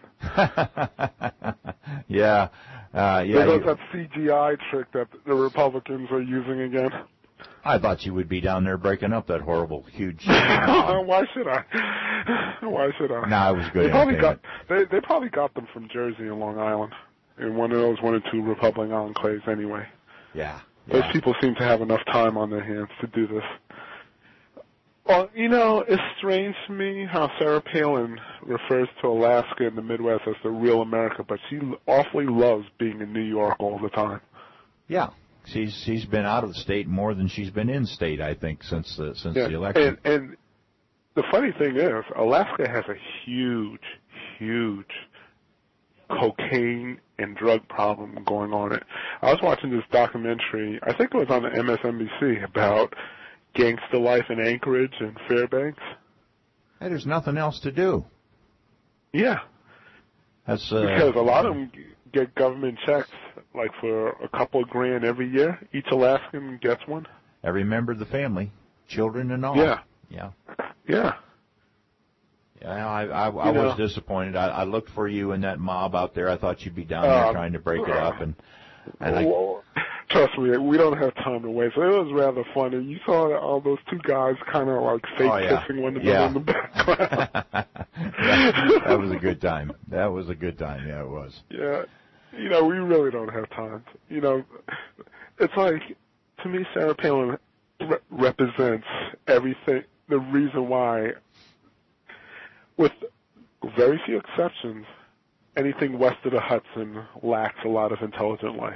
yeah, uh, yeah. There goes you, that C G I trick that the Republicans are using again. I thought you would be down there breaking up that horrible, huge. Why should I? Why should I? No, nah, it was good. They probably got they they probably got them from Jersey and Long Island, in one of those one or two Republican enclaves anyway. Yeah, yeah. Those people seem to have enough time on their hands to do this. Well, you know, it's strange to me how Sarah Palin refers to Alaska and the Midwest as the real America, but she awfully loves being in New York all the time. Yeah, she's she's been out of the state more than she's been in state, I think, since the since yeah. the election. And, and the funny thing is, Alaska has a huge, huge cocaine and drug problem going on. It. I was watching this documentary. I think it was on the M S N B C about gangster life in Anchorage and Fairbanks. Hey, there's nothing else to do. Yeah. That's uh, because a lot of them get government checks, like for a couple of grand every year. Each Alaskan gets one. Every member of the family, children and all. Yeah. Yeah. Yeah. Yeah, I, I, I was disappointed. I, I looked for you in that mob out there. I thought you'd be down there uh, trying to break it up, and And I, well, trust me, we don't have time to waste. It was rather funny. You saw all those two guys kind of like fake oh, yeah. kissing one yeah. another in the background. that, that was a good time. That was a good time. Yeah, it was. Yeah. You know, we really don't have time. To, you know, it's like, to me, Sarah Palin re- represents everything, the reason why, with very few exceptions, anything west of the Hudson lacks a lot of intelligent life.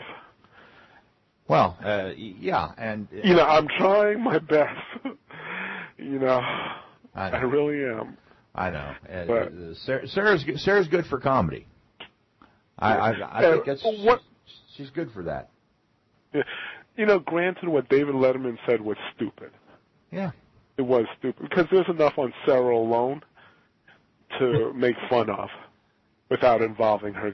Well, uh, yeah, and... Uh, you know, I'm trying my best. you know, I know, I really am. I know. Uh, but, uh, Sarah, Sarah's, Sarah's good for comedy. I, I, I think that's... What, she's good for that. Yeah. You know, granted, what David Letterman said was stupid. Yeah. It was stupid. Because there's enough on Sarah alone to make fun of without involving her.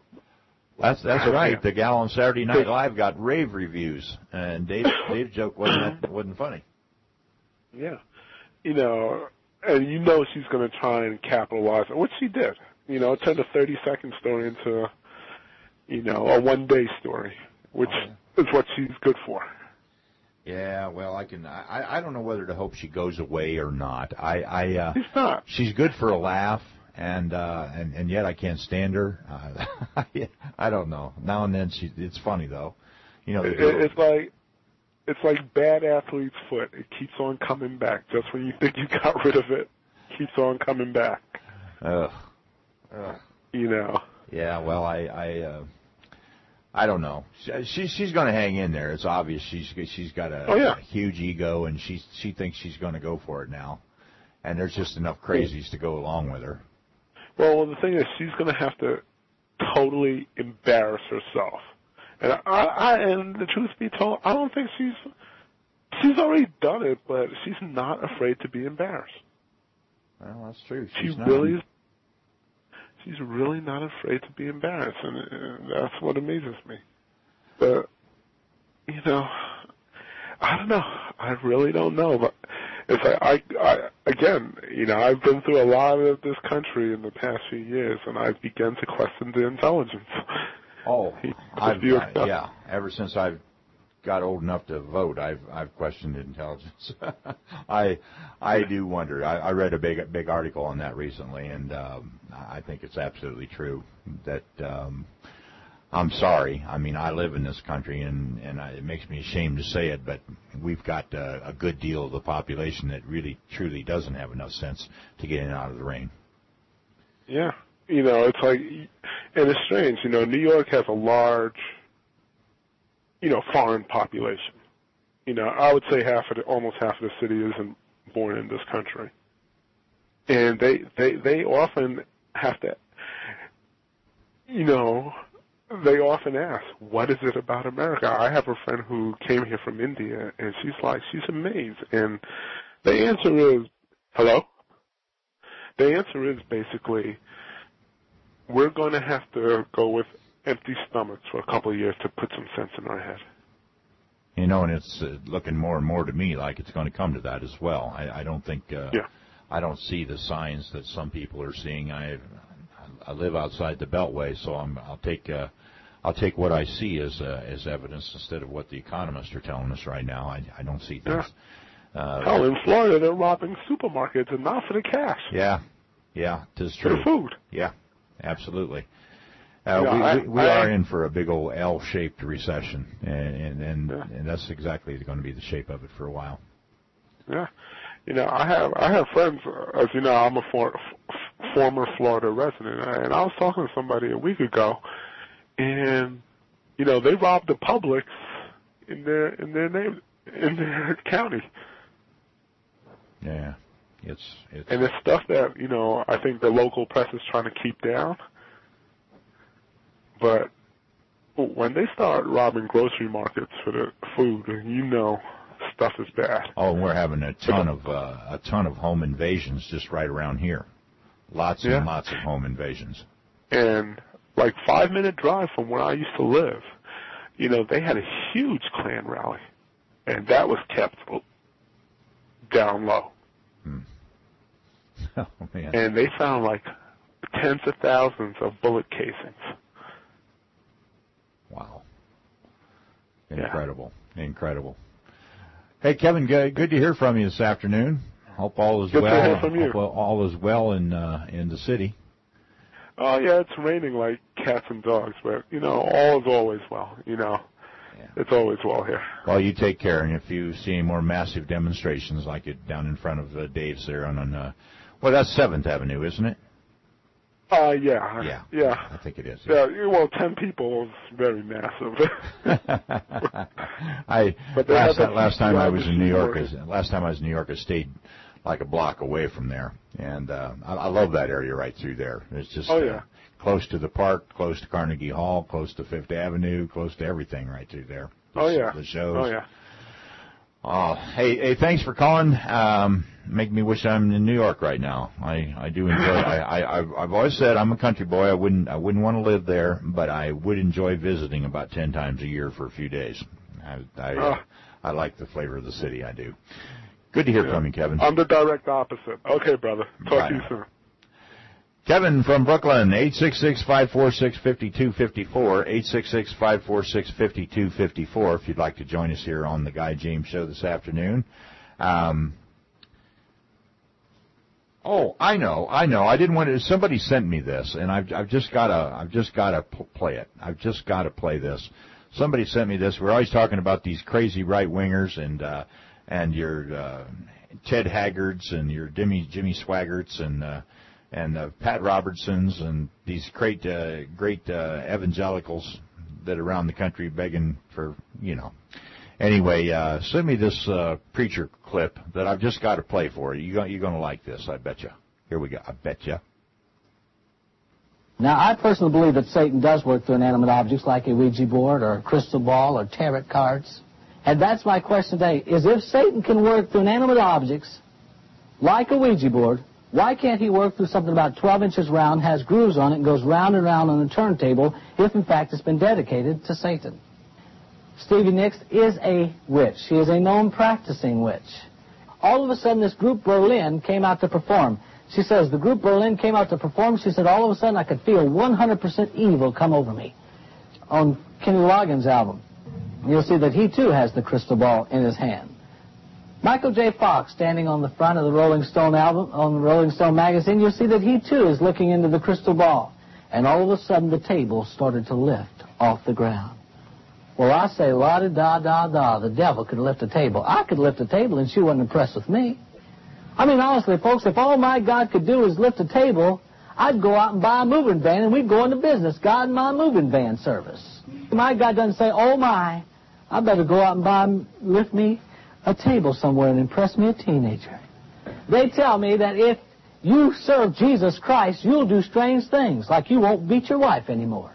That's that's right. The gal on Saturday Night Live got rave reviews, and Dave Dave's joke wasn't that, wasn't funny. Yeah, you know, and you know she's going to try and capitalize on which she did. You know, turn a thirty second story into, you know, a one day story, which oh, yeah. is what she's good for. Yeah, well, I can. I I don't know whether to hope she goes away or not. I I uh, she's not. She's good for a laugh. And, uh, and and yet I can't stand her. Uh, I don't know. Now and then she, it's funny though. You know, it, it's like it's like bad athlete's foot. It keeps on coming back. Just when you think you got rid of it, it keeps on coming back. Ugh. Ugh. You know. Yeah. Well, I I uh, I don't know. She she's going to hang in there. It's obvious. She's she's got a, oh, yeah. a huge ego, and she she thinks she's going to go for it now. And there's just enough crazies to go along with her. Well, the thing is, she's going to have to totally embarrass herself, and I, I, and the truth be told, I don't think she's she's already done it, but she's not afraid to be embarrassed. Well, that's true. She's she not. really is. She's really not afraid to be embarrassed, and, and that's what amazes me. But you know, I don't know. I really don't know, but. It's like I, I, again, you know, I've been through a lot of this country in the past few years, and I've begun to question the intelligence. Oh, I've, I, yeah. Ever since I've got old enough to vote, I've I've questioned intelligence. I I do wonder. I, I read a big big article on that recently, and um, I think it's absolutely true that. Um, I'm sorry. I mean, I live in this country, and, and I, it makes me ashamed to say it, but we've got uh, a good deal of the population that really, truly doesn't have enough sense to get in and out of the rain. Yeah. You know, it's like, and it's strange, you know, New York has a large, you know, foreign population. You know, I would say half of the, almost half of the city isn't born in this country. And they, they, they often have to, you know, they often ask, what is it about America? I have a friend who came here from India, and she's like, she's amazed. And the answer is, hello? The answer is basically, we're going to have to go with empty stomachs for a couple of years to put some sense in our head. You know, and it's uh, looking more and more to me like it's going to come to that as well. I, I don't think, uh, yeah. I don't see the signs that some people are seeing. I I live outside the Beltway, so I'm, I'll take uh, I'll take what I see as uh, as evidence instead of what the economists are telling us right now. I, I don't see things. Yeah. Uh, Hell, in Florida, they're robbing supermarkets and not for the cash. Yeah, yeah, it is true. For the food. Yeah, absolutely. Uh, yeah, we I, we, we I, are in for a big old L-shaped recession, and and and, yeah. and that's exactly going to be the shape of it for a while. Yeah. You know, I have I have friends, as you know, I'm a for, f- former Florida resident, and I was talking to somebody a week ago, and you know, they robbed the Publix in their in their name in their county. Yeah, it's it's and it's stuff that you know I think the local press is trying to keep down, but when they start robbing grocery markets for the food, you know. Stuff is bad. Oh, and we're having a ton of uh, a ton of home invasions just right around here. Lots and yeah. lots of home invasions. And like five minute drive from where I used to live, you know, they had a huge Klan rally, and that was kept down low. Hmm. Oh man! And they found like tens of thousands of bullet casings. Wow. Incredible. Yeah. Incredible. Hey, Kevin, good, good to hear from you this afternoon. Hope all is good well. Good to hear from you. Hope all is well in uh, in the city. Oh, yeah, it's raining like cats and dogs, but, you know, all is always well, you know. Yeah. It's always well here. Well, you take care, and if you see any more massive demonstrations like it down in front of uh, Dave's there on, on uh, well, that's seventh Avenue, isn't it? Uh, yeah. Yeah. Yeah. I think it is. Yeah, yeah well, ten people is very massive. I last, last time I was in New York, is, last time I was in New York, I stayed like a block away from there, and uh, I, I love that area right through there. It's just oh, yeah. uh, close to the park, close to Carnegie Hall, close to Fifth Avenue, close to everything right through there. The, oh yeah, the shows. Oh yeah. Oh, hey, hey, thanks for calling. Um, make me wish I'm in New York right now. I, I do enjoy. I, I, I've, I've always said I'm a country boy. I wouldn't, I wouldn't want to live there, but I would enjoy visiting about ten times a year for a few days. I, I, oh. I like the flavor of the city. I do. Good to hear yeah. from you, Kevin. I'm the direct opposite. Okay, brother. Talk Bye to you now. soon. Kevin from Brooklyn, eight six six, five four six, five two five four, eight six six, five four six, five two five four, if you'd like to join us here on the Guy James Show this afternoon. Um, oh, I know, I know. I didn't want to. Somebody sent me this, and I've, I've just got to, I've just got to play it. I've just got to play this. Somebody sent me this. We're always talking about these crazy right wingers and uh, and your uh, Ted Haggards and your Jimmy Jimmy Swaggarts and. Uh, and uh, Pat Robertsons and these great, uh, great uh, evangelicals that are around the country begging for, you know. Anyway, uh, send me this uh, preacher clip that I've just got to play for you. You're, you're going to like this, I bet you. Here we go. I bet you. Now, I personally believe that Satan does work through inanimate objects like a Ouija board or a crystal ball or tarot cards. And that's my question today, is if Satan can work through inanimate objects like a Ouija board, why can't he work through something about twelve inches round, has grooves on it, and goes round and round on a turntable if, in fact, it's been dedicated to Satan? Stevie Nicks is a witch. She is a known practicing witch. All of a sudden, this group Berlin came out to perform. She says, the group Berlin came out to perform. She said, all of a sudden, I could feel one hundred percent evil come over me. On Kenny Loggins' album, you'll see that he, too, has the crystal ball in his hand. Michael J. Fox, standing on the front of the Rolling Stone album, on the Rolling Stone magazine, you'll see that he, too, is looking into the crystal ball. And all of a sudden, the table started to lift off the ground. Well, I say, la-di-da-da-da, the devil could lift a table. I could lift a table, and she wasn't impressed with me. I mean, honestly, folks, if all my God could do is lift a table, I'd go out and buy a moving van, and we'd go into business, God and my moving van service. My God doesn't say, oh, my, I better go out and buy, lift me a table somewhere and impress me a teenager. They tell me that if you serve Jesus Christ, you'll do strange things, like you won't beat your wife anymore.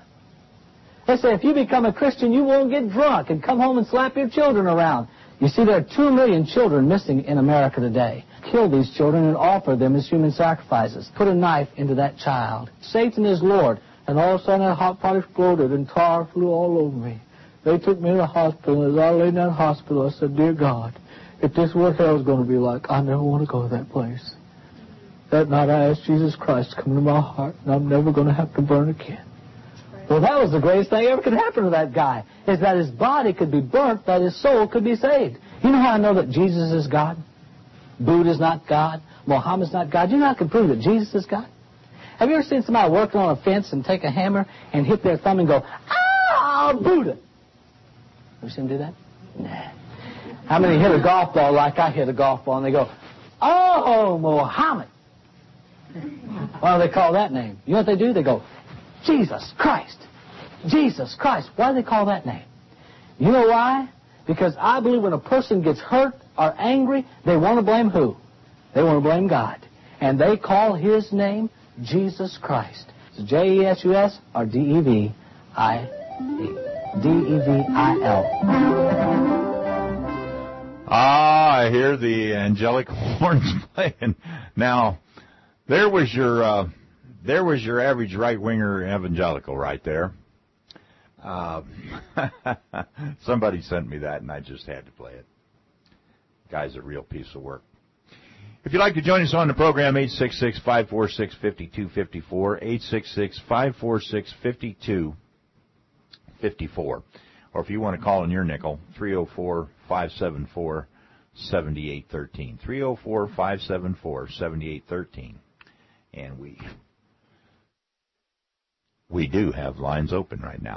They say if you become a Christian, you won't get drunk and come home and slap your children around. You see, there are two million children missing in America today. Kill these children and offer them as human sacrifices. Put a knife into that child. Satan is Lord. And all of a sudden that hot pot exploded and tar flew all over me. They took me to the hospital, and as I lay in that hospital, I said, dear God, if this is what hell's going to be like, I never want to go to that place. That night I asked Jesus Christ to come into my heart, and I'm never going to have to burn again. Well, that was the greatest thing ever could happen to that guy, is that his body could be burnt, that his soul could be saved. You know how I know that Jesus is God? Buddha's not God. Muhammad's not God. You know how I can prove that Jesus is God? Have you ever seen somebody working on a fence and take a hammer and hit their thumb and go, ah, Buddha? Have you seen them do that? Nah. How many hit a golf ball like I hit a golf ball and they go, oh, Muhammad? Why do they call that name? You know what they do? They go, Jesus Christ. Jesus Christ. Why do they call that name? You know why? Because I believe when a person gets hurt or angry, they want to blame who? They want to blame God. And they call his name Jesus Christ. It's J E S U S or D E V I D E V I L. Ah, I hear the angelic horns playing. Now, there was your uh, there was your average right-winger evangelical right there. Uh, somebody sent me that, and I just had to play it. Guy's a real piece of work. If you'd like to join us on the program, eight six six, five four six, five two five four, eight six six, five four six, five two five four. Or if you want to call in your nickel, three oh four, five seven four, seven eight one three. three oh four, five seven four, seven eight one three. And we we do have lines open right now.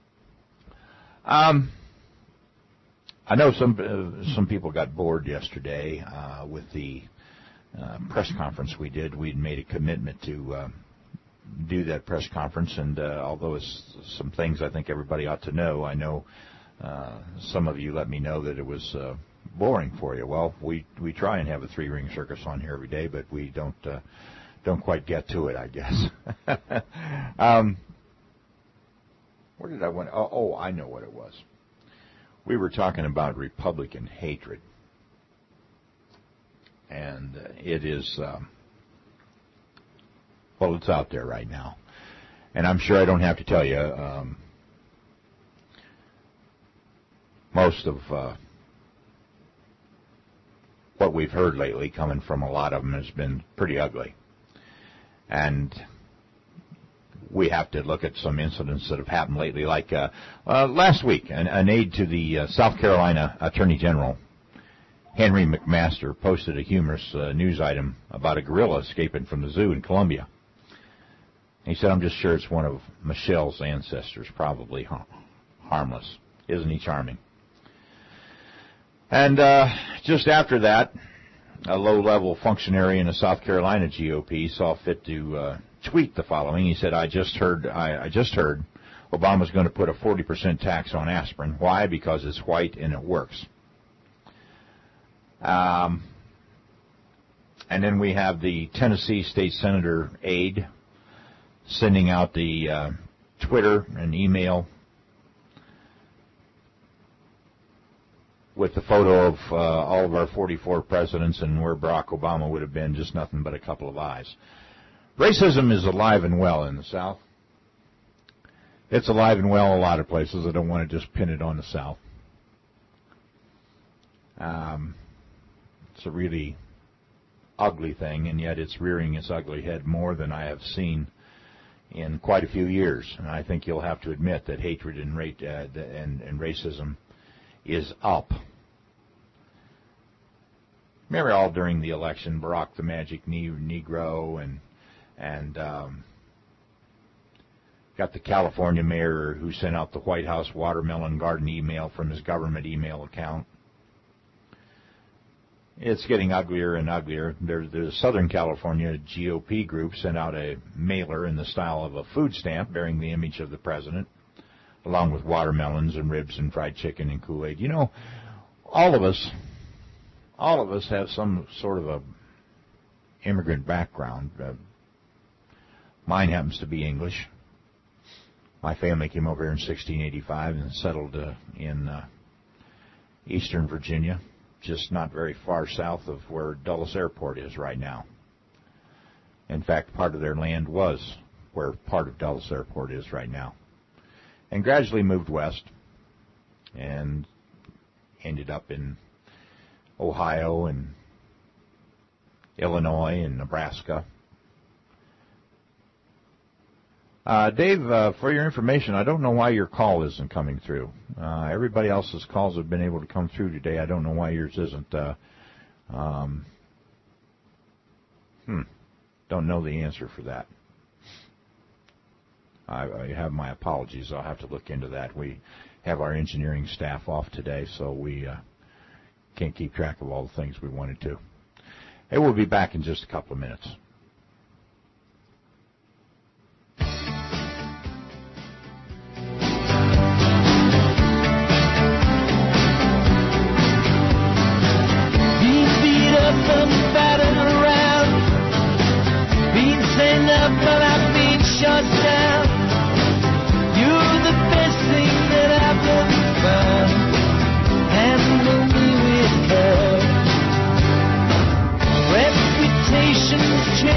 Um, I know some uh, some people got bored yesterday uh, with the uh, press conference we did. We'd made a commitment to uh, do that press conference, and uh, although it's some things I think everybody ought to know, I know uh, some of you let me know that it was uh, boring for you. Well, we we try and have a three-ring circus on here every day, but we don't uh, don't quite get to it, I guess. um, where did I want? Oh, oh, I know what it was. We were talking about Republican hatred, and uh, it is. Um, Well, it's out there right now. And I'm sure I don't have to tell you, um, most of uh, what we've heard lately coming from a lot of them has been pretty ugly. And we have to look at some incidents that have happened lately. Like uh, uh, last week, an, an aide to the uh, South Carolina Attorney General, Henry McMaster, posted a humorous uh, news item about a gorilla escaping from the zoo in Colombia. He said, I'm just sure it's one of Michelle's ancestors, probably ha- harmless. Isn't he charming? And uh, just after that, a low-level functionary in the South Carolina G O P saw fit to uh, tweet the following. He said, I just heard I, I just heard Obama's going to put a forty percent tax on aspirin. Why? Because it's white and it works. Um, and then we have the Tennessee State Senator aide sending out the uh, Twitter and email with the photo of uh, all of our forty-four presidents and where Barack Obama would have been, just nothing but a couple of eyes. Racism is alive and well in the South. It's alive and well in a lot of places. I don't want to just pin it on the South. Um, it's a really ugly thing, and yet it's rearing its ugly head more than I have seen in quite a few years. And I think you'll have to admit that hatred and, rate, uh, and, and racism is up. Remember all during the election, Barack the Magic Negro and and um, got the California mayor who sent out the White House watermelon garden email from his government email account. It's getting uglier and uglier. There's the Southern California G O P group sent out a mailer in the style of a food stamp bearing the image of the president, along with watermelons and ribs and fried chicken and Kool-Aid. You know, all of us, all of us have some sort of a immigrant background. Uh, mine happens to be English. My family came over here in sixteen eighty-five and settled uh, in uh, eastern Virginia, just not very far south of where Dulles Airport is right now. In fact, part of their land was where part of Dulles Airport is right now. And gradually moved west and ended up in Ohio and Illinois and Nebraska. Uh, Dave, uh, for your information, I don't know why your call isn't coming through. Uh, everybody else's calls have been able to come through today. I don't know why yours isn't. Uh, um, hmm. Don't know the answer for that. I, I have my apologies. I'll have to look into that. We have our engineering staff off today, so we uh, can't keep track of all the things we wanted to. Hey, we'll be back in just a couple of minutes. But I've been shut down. You're the best thing that I've ever found. Handle me with care. Reputations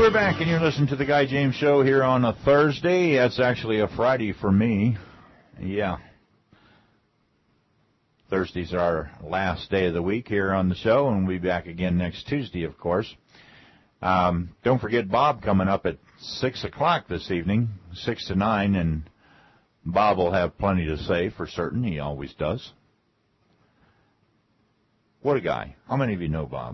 We're back, and you're listening to the Guy James Show here on a Thursday. That's actually a Friday for me. Yeah. Thursday's our last day of the week here on the show, and we'll be back again next Tuesday, of course. Um, don't forget Bob coming up at six o'clock this evening, six to nine, and Bob will have plenty to say for certain. He always does. What a guy. How many of you know Bob?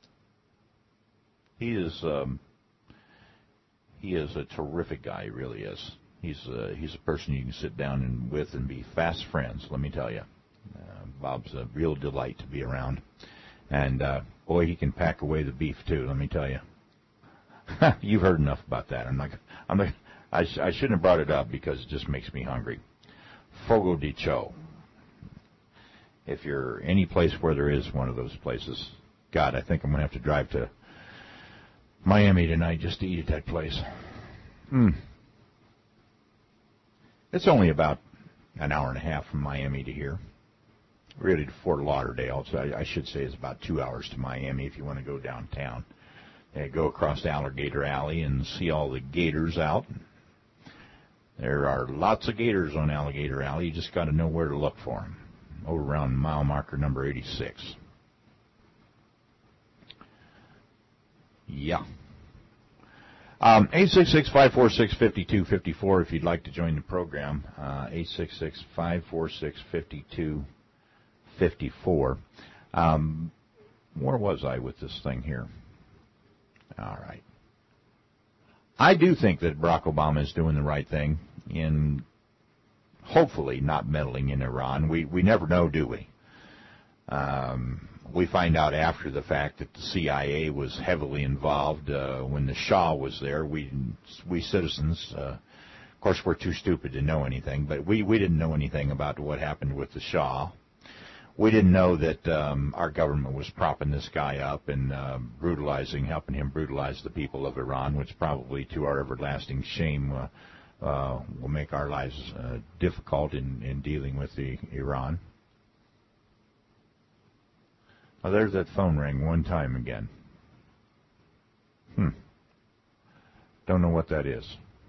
He is um, he is a terrific guy, he really is. He's uh, he's a person you can sit down and with and be fast friends, let me tell you. Uh, Bob's a real delight to be around. And, uh, boy, he can pack away the beef, too, let me tell you. You've heard enough about that. I'm not, I'm not, I, sh- I shouldn't have brought it up because it just makes me hungry. Fogo de Chão. If you're any place where there is one of those places, God, I think I'm going to have to drive to Miami tonight just to eat at that place. Hmm. It's only about an hour and a half from Miami to here. Really to Fort Lauderdale, so I, I should say it's about two hours to Miami if you want to go downtown. And go across Alligator Alley and see all the gators out. There are lots of gators on Alligator Alley. You just got to know where to look for them. Over around mile marker number eighty-six. Yeah. Um, eight six six, five four six, five two five four if you'd like to join the program. Uh, eight six six, five four six, five two five four. Um, where was I with this thing here? All right. I do think that Barack Obama is doing the right thing in hopefully not meddling in Iran. We we never know, do we? Um, we find out after the fact that the C I A was heavily involved uh, when the Shah was there. We we citizens, uh, of course, we're too stupid to know anything, but we, we didn't know anything about what happened with the Shah. We didn't know that um, our government was propping this guy up and uh, brutalizing, helping him brutalize the people of Iran, which probably, to our everlasting shame, uh, uh, will make our lives uh, difficult in, in dealing with the Iran. Oh, there's that phone ring one time again. Hmm. Don't know what that is.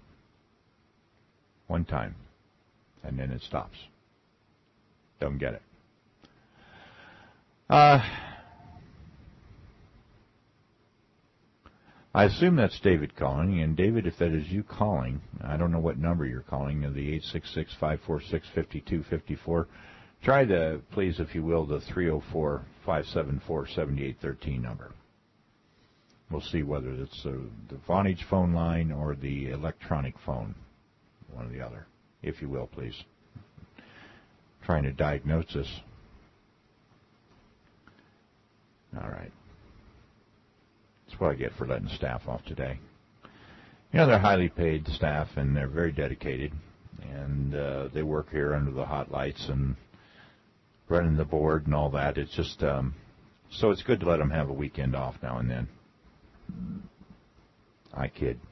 One time. And then it stops. Don't get it. Uh, I assume that's David calling. And David, if that is you calling, I don't know what number you're calling, the eight six six, five four six, five two five four. Try the, please, if you will, the three oh four, five seven four, seven eight one three number. We'll see whether it's uh, the Vonage phone line or the electronic phone, one or the other, if you will, please. Trying to diagnose this. All right. That's what I get for letting staff off today. You know, they're highly paid staff, and they're very dedicated, and uh, they work here under the hot lights and running the board and all that. It's just, um, so it's good to let them have a weekend off now and then. I kid.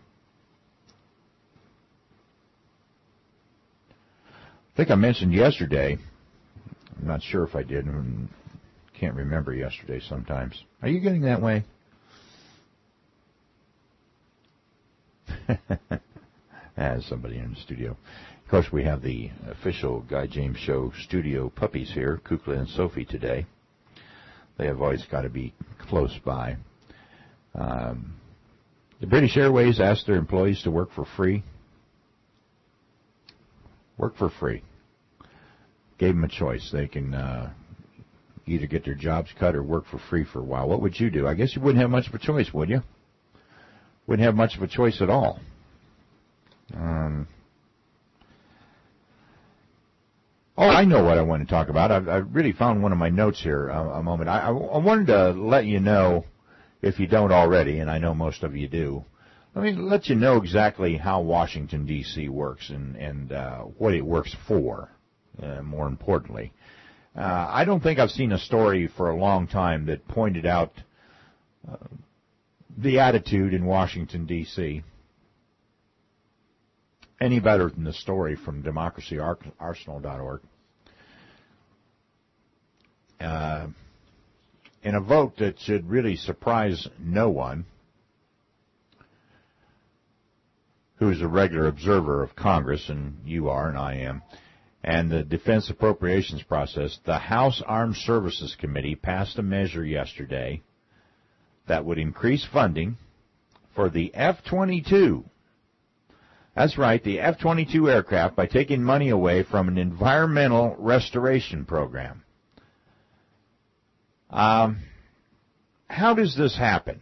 I think I mentioned yesterday, I'm not sure if I did, can't remember yesterday sometimes. Are you getting that way? As somebody in the studio. Of course, we have the official Guy James Show studio puppies here, Kukla and Sophie, today. They have always got to be close by. Um, the British Airways asked their employees to work for free. Work for free. Gave them a choice. They can uh, either get their jobs cut or work for free for a while. What would you do? I guess you wouldn't have much of a choice, would you? Wouldn't have much of a choice at all. Um... Oh, I know what I want to talk about. I've, I've really found one of my notes here a, a moment. I, I wanted to let you know, if you don't already, and I know most of you do, let me let you know exactly how Washington, D C works and, and uh, what it works for, uh, more importantly. Uh, I don't think I've seen a story for a long time that pointed out uh, the attitude in Washington, D C any better than the story from democracy arsenal dot org. Uh, in a vote that should really surprise no one, who's a regular observer of Congress, and you are and I am, and the defense appropriations process, the House Armed Services Committee passed a measure yesterday that would increase funding for the F twenty-two. That's right, the F twenty-two aircraft, by taking money away from an environmental restoration program. Um, how does this happen?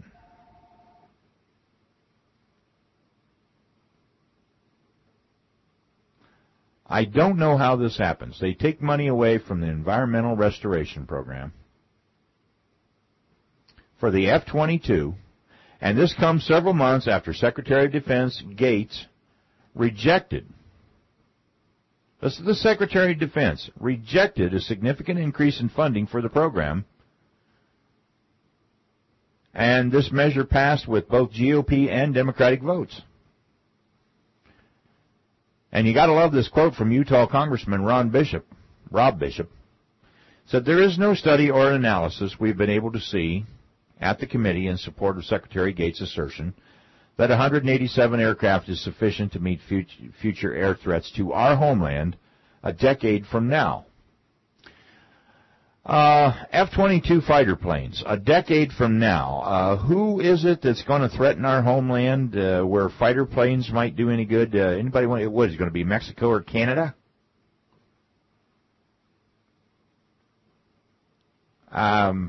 I don't know how this happens. They take money away from the environmental restoration program for the F twenty-two, and this comes several months after Secretary of Defense Gates rejected, this is the Secretary of Defense, rejected a significant increase in funding for the program, and this measure passed with both G O P and Democratic votes. And you got to love this quote from Utah Congressman Ron Bishop, Rob Bishop, said, "There is no study or analysis we've been able to see at the committee in support of Secretary Gates' assertion that one hundred eighty-seven aircraft is sufficient to meet future air threats to our homeland a decade from now." Uh, F twenty-two fighter planes, a decade from now. Uh, who is it that's going to threaten our homeland uh, where fighter planes might do any good? Uh, anybody want, what is it going to be, Mexico or Canada? Um,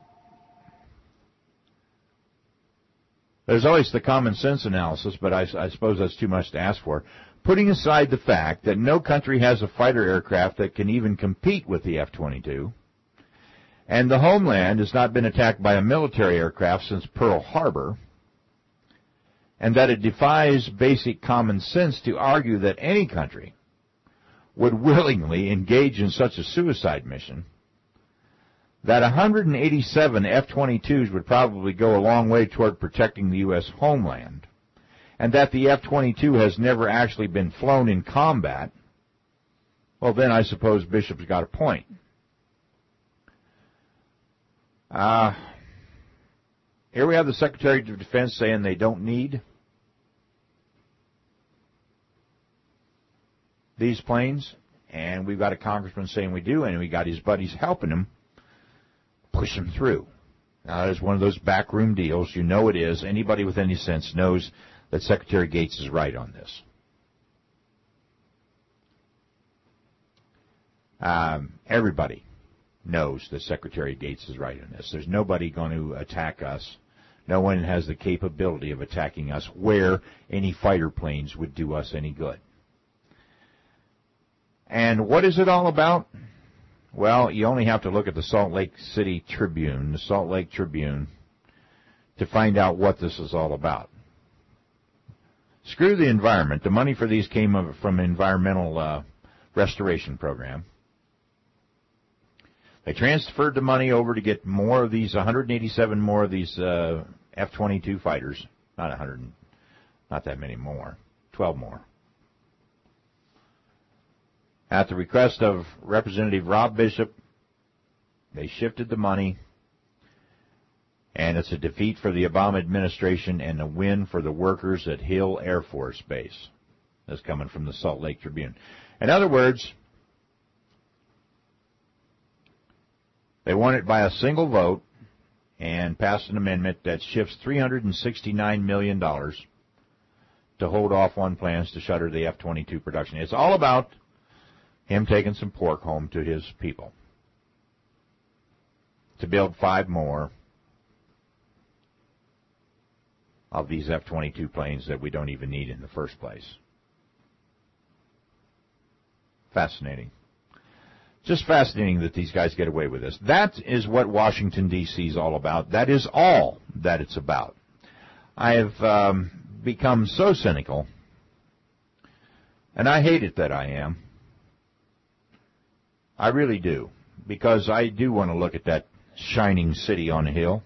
there's always the common sense analysis, but I, I suppose that's too much to ask for. Putting aside the fact that no country has a fighter aircraft that can even compete with the F twenty-two, and the homeland has not been attacked by a military aircraft since Pearl Harbor, and that it defies basic common sense to argue that any country would willingly engage in such a suicide mission, that one hundred eighty-seven F twenty-twos would probably go a long way toward protecting the U S homeland, and that the F twenty-two has never actually been flown in combat, well, then I suppose Bishop's got a point. Uh, here we have the Secretary of Defense saying they don't need these planes, and we've got a congressman saying we do, and we got his buddies helping him push him through. Now, that is one of those backroom deals. You know it is. Anybody with any sense knows that Secretary Gates is right on this. Um, everybody knows that Secretary Gates is right on this. There's nobody going to attack us. No one has the capability of attacking us where any fighter planes would do us any good. And what is it all about? Well, you only have to look at the Salt Lake City Tribune, the Salt Lake Tribune, to find out what this is all about. Screw the environment. The money for these came from an environmental uh, restoration program. They transferred the money over to get more of these, one hundred eighty-seven more of these uh, F twenty-two fighters. Not one hundred, not that many more, twelve more. At the request of Representative Rob Bishop, they shifted the money, and it's a defeat for the Obama administration and a win for the workers at Hill Air Force Base. That's coming from the Salt Lake Tribune. In other words, they won it by a single vote and passed an amendment that shifts three hundred sixty-nine million dollars to hold off on plans to shutter the F twenty-two production. It's all about him taking some pork home to his people to build five more of these F twenty-two planes that we don't even need in the first place. Fascinating. Just fascinating that these guys get away with this. That is what Washington, D C is all about. That is all that it's about. I have um, become so cynical, and I hate it that I am. I really do, because I do want to look at that shining city on a hill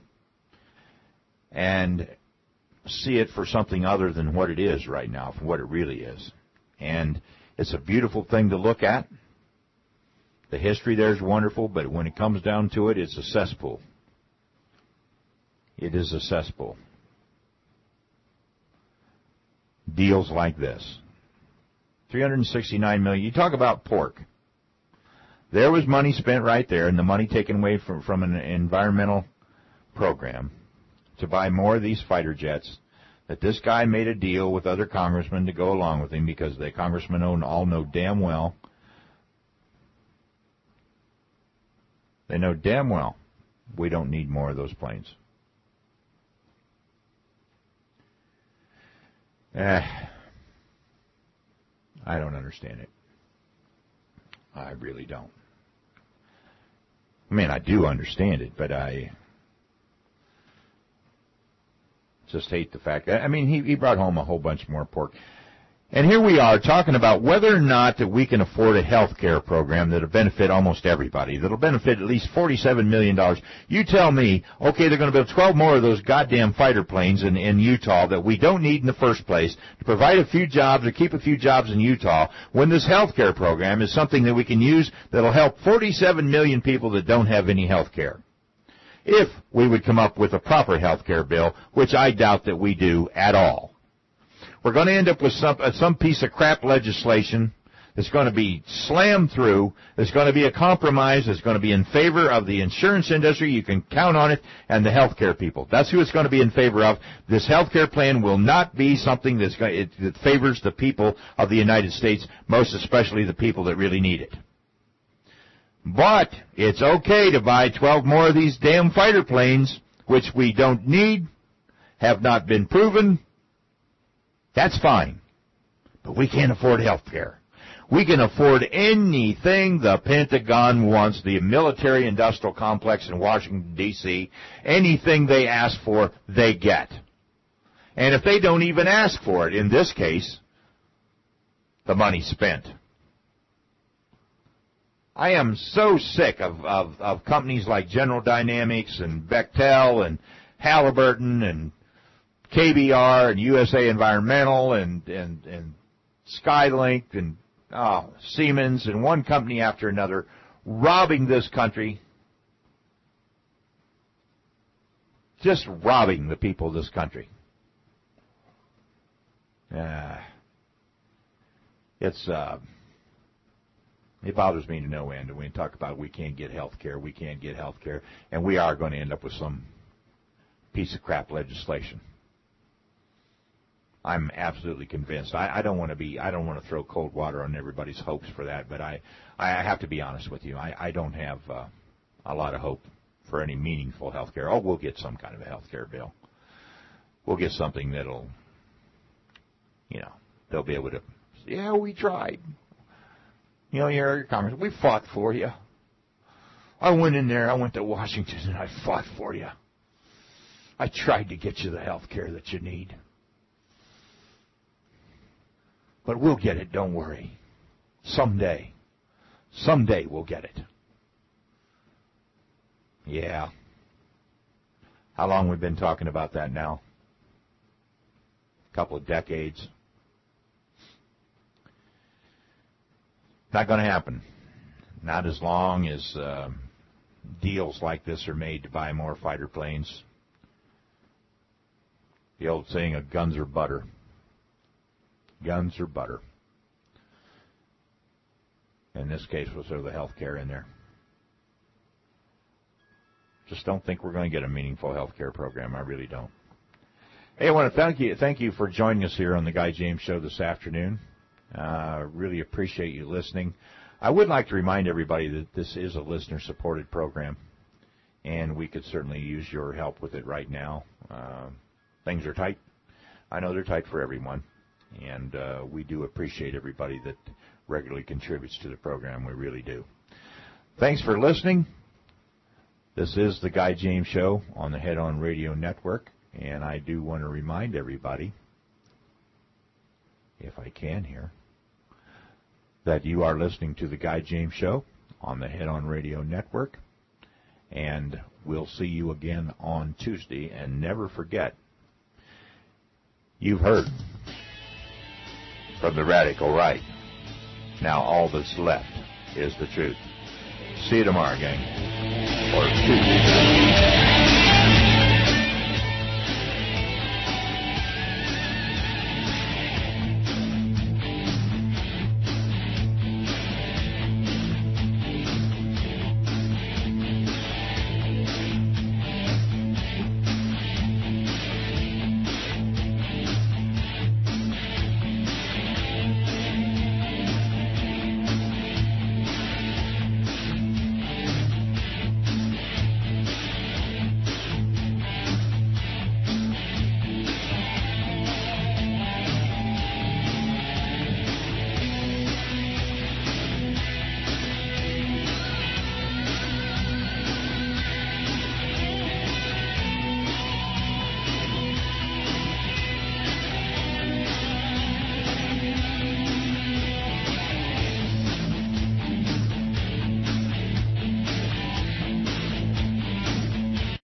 and see it for something other than what it is right now, for what it really is. And it's a beautiful thing to look at. The history there is wonderful, but when it comes down to it, it's a cesspool. It is a cesspool. deals like this. three hundred sixty-nine million dollars. You talk about pork. There was money spent right there, and the money taken away from, from an environmental program to buy more of these fighter jets, that this guy made a deal with other congressmen to go along with him, because the congressmen all know damn well, they know damn well we don't need more of those planes. Eh, I don't understand it. I really don't. I mean, I do understand it, but I just hate the fact that, I mean, he, he brought home a whole bunch more pork. And here we are talking about whether or not that we can afford a health care program that will benefit almost everybody, that will benefit at least forty-seven million dollars. You tell me, okay, they're going to build twelve more of those goddamn fighter planes in, in Utah that we don't need in the first place to provide a few jobs or keep a few jobs in Utah, when this health care program is something that we can use that will help forty-seven million people that don't have any health care. If we would come up with a proper health care bill, which I doubt that we do at all. We're going to end up with some uh, some piece of crap legislation that's going to be slammed through, that's going to be a compromise, that's going to be in favor of the insurance industry. You can count on it, and the health care people. That's who it's going to be in favor of. This health care plan will not be something that's going, it, that favors the people of the United States, most especially the people that really need it. But it's okay to buy twelve more of these damn fighter planes, which we don't need, have not been proven. That's fine. But we can't afford health care. We can afford anything the Pentagon wants, the military-industrial complex in Washington, D C Anything they ask for, they get. And if they don't even ask for it, in this case, the money's spent. I am so sick of, of, of companies like General Dynamics and Bechtel and Halliburton and K B R and U S A Environmental and, and, and Skylink and oh, Siemens and one company after another robbing this country, just robbing the people of this country. Uh, it's uh, it bothers me to no end. And we talk about we can't get health care, we can't get health care, and we are going to end up with some piece of crap legislation. I'm absolutely convinced. I, I don't want to be. I don't want to throw cold water on everybody's hopes for that. But I, I have to be honest with you. I, I don't have uh, a lot of hope for any meaningful health care. Oh, we'll get some kind of a health care bill. We'll get something that'll, you know, they'll be able to. Yeah, we tried. You know, your Congress, we fought for you. I went in there. I went to Washington and I fought for you. I tried to get you the health care that you need. But we'll get it, don't worry. Someday. Someday we'll get it. Yeah. How long we've been talking about that now? A couple of decades. Not going to happen. Not as long as uh, deals like this are made to buy more fighter planes. The old saying of guns are butter. Guns or butter. In this case, we'll throw the health care in there. Just don't think we're going to get a meaningful health care program. I really don't. Hey, I want to thank you, thank you for joining us here on the Guy James Show this afternoon. Uh, really appreciate you listening. I would like to remind everybody that this is a listener-supported program, and we could certainly use your help with it right now. Uh, things are tight. I know they're tight for everyone. And uh, we do appreciate everybody that regularly contributes to the program. We really do. Thanks for listening. This is the Guy James Show on the Head On Radio Network. And I do want to remind everybody, if I can here, that you are listening to the Guy James Show on the Head On Radio Network. And we'll see you again on Tuesday. And never forget, you've heard from the radical right. Now all that's left is the truth. See you tomorrow, gang. Or Tuesday.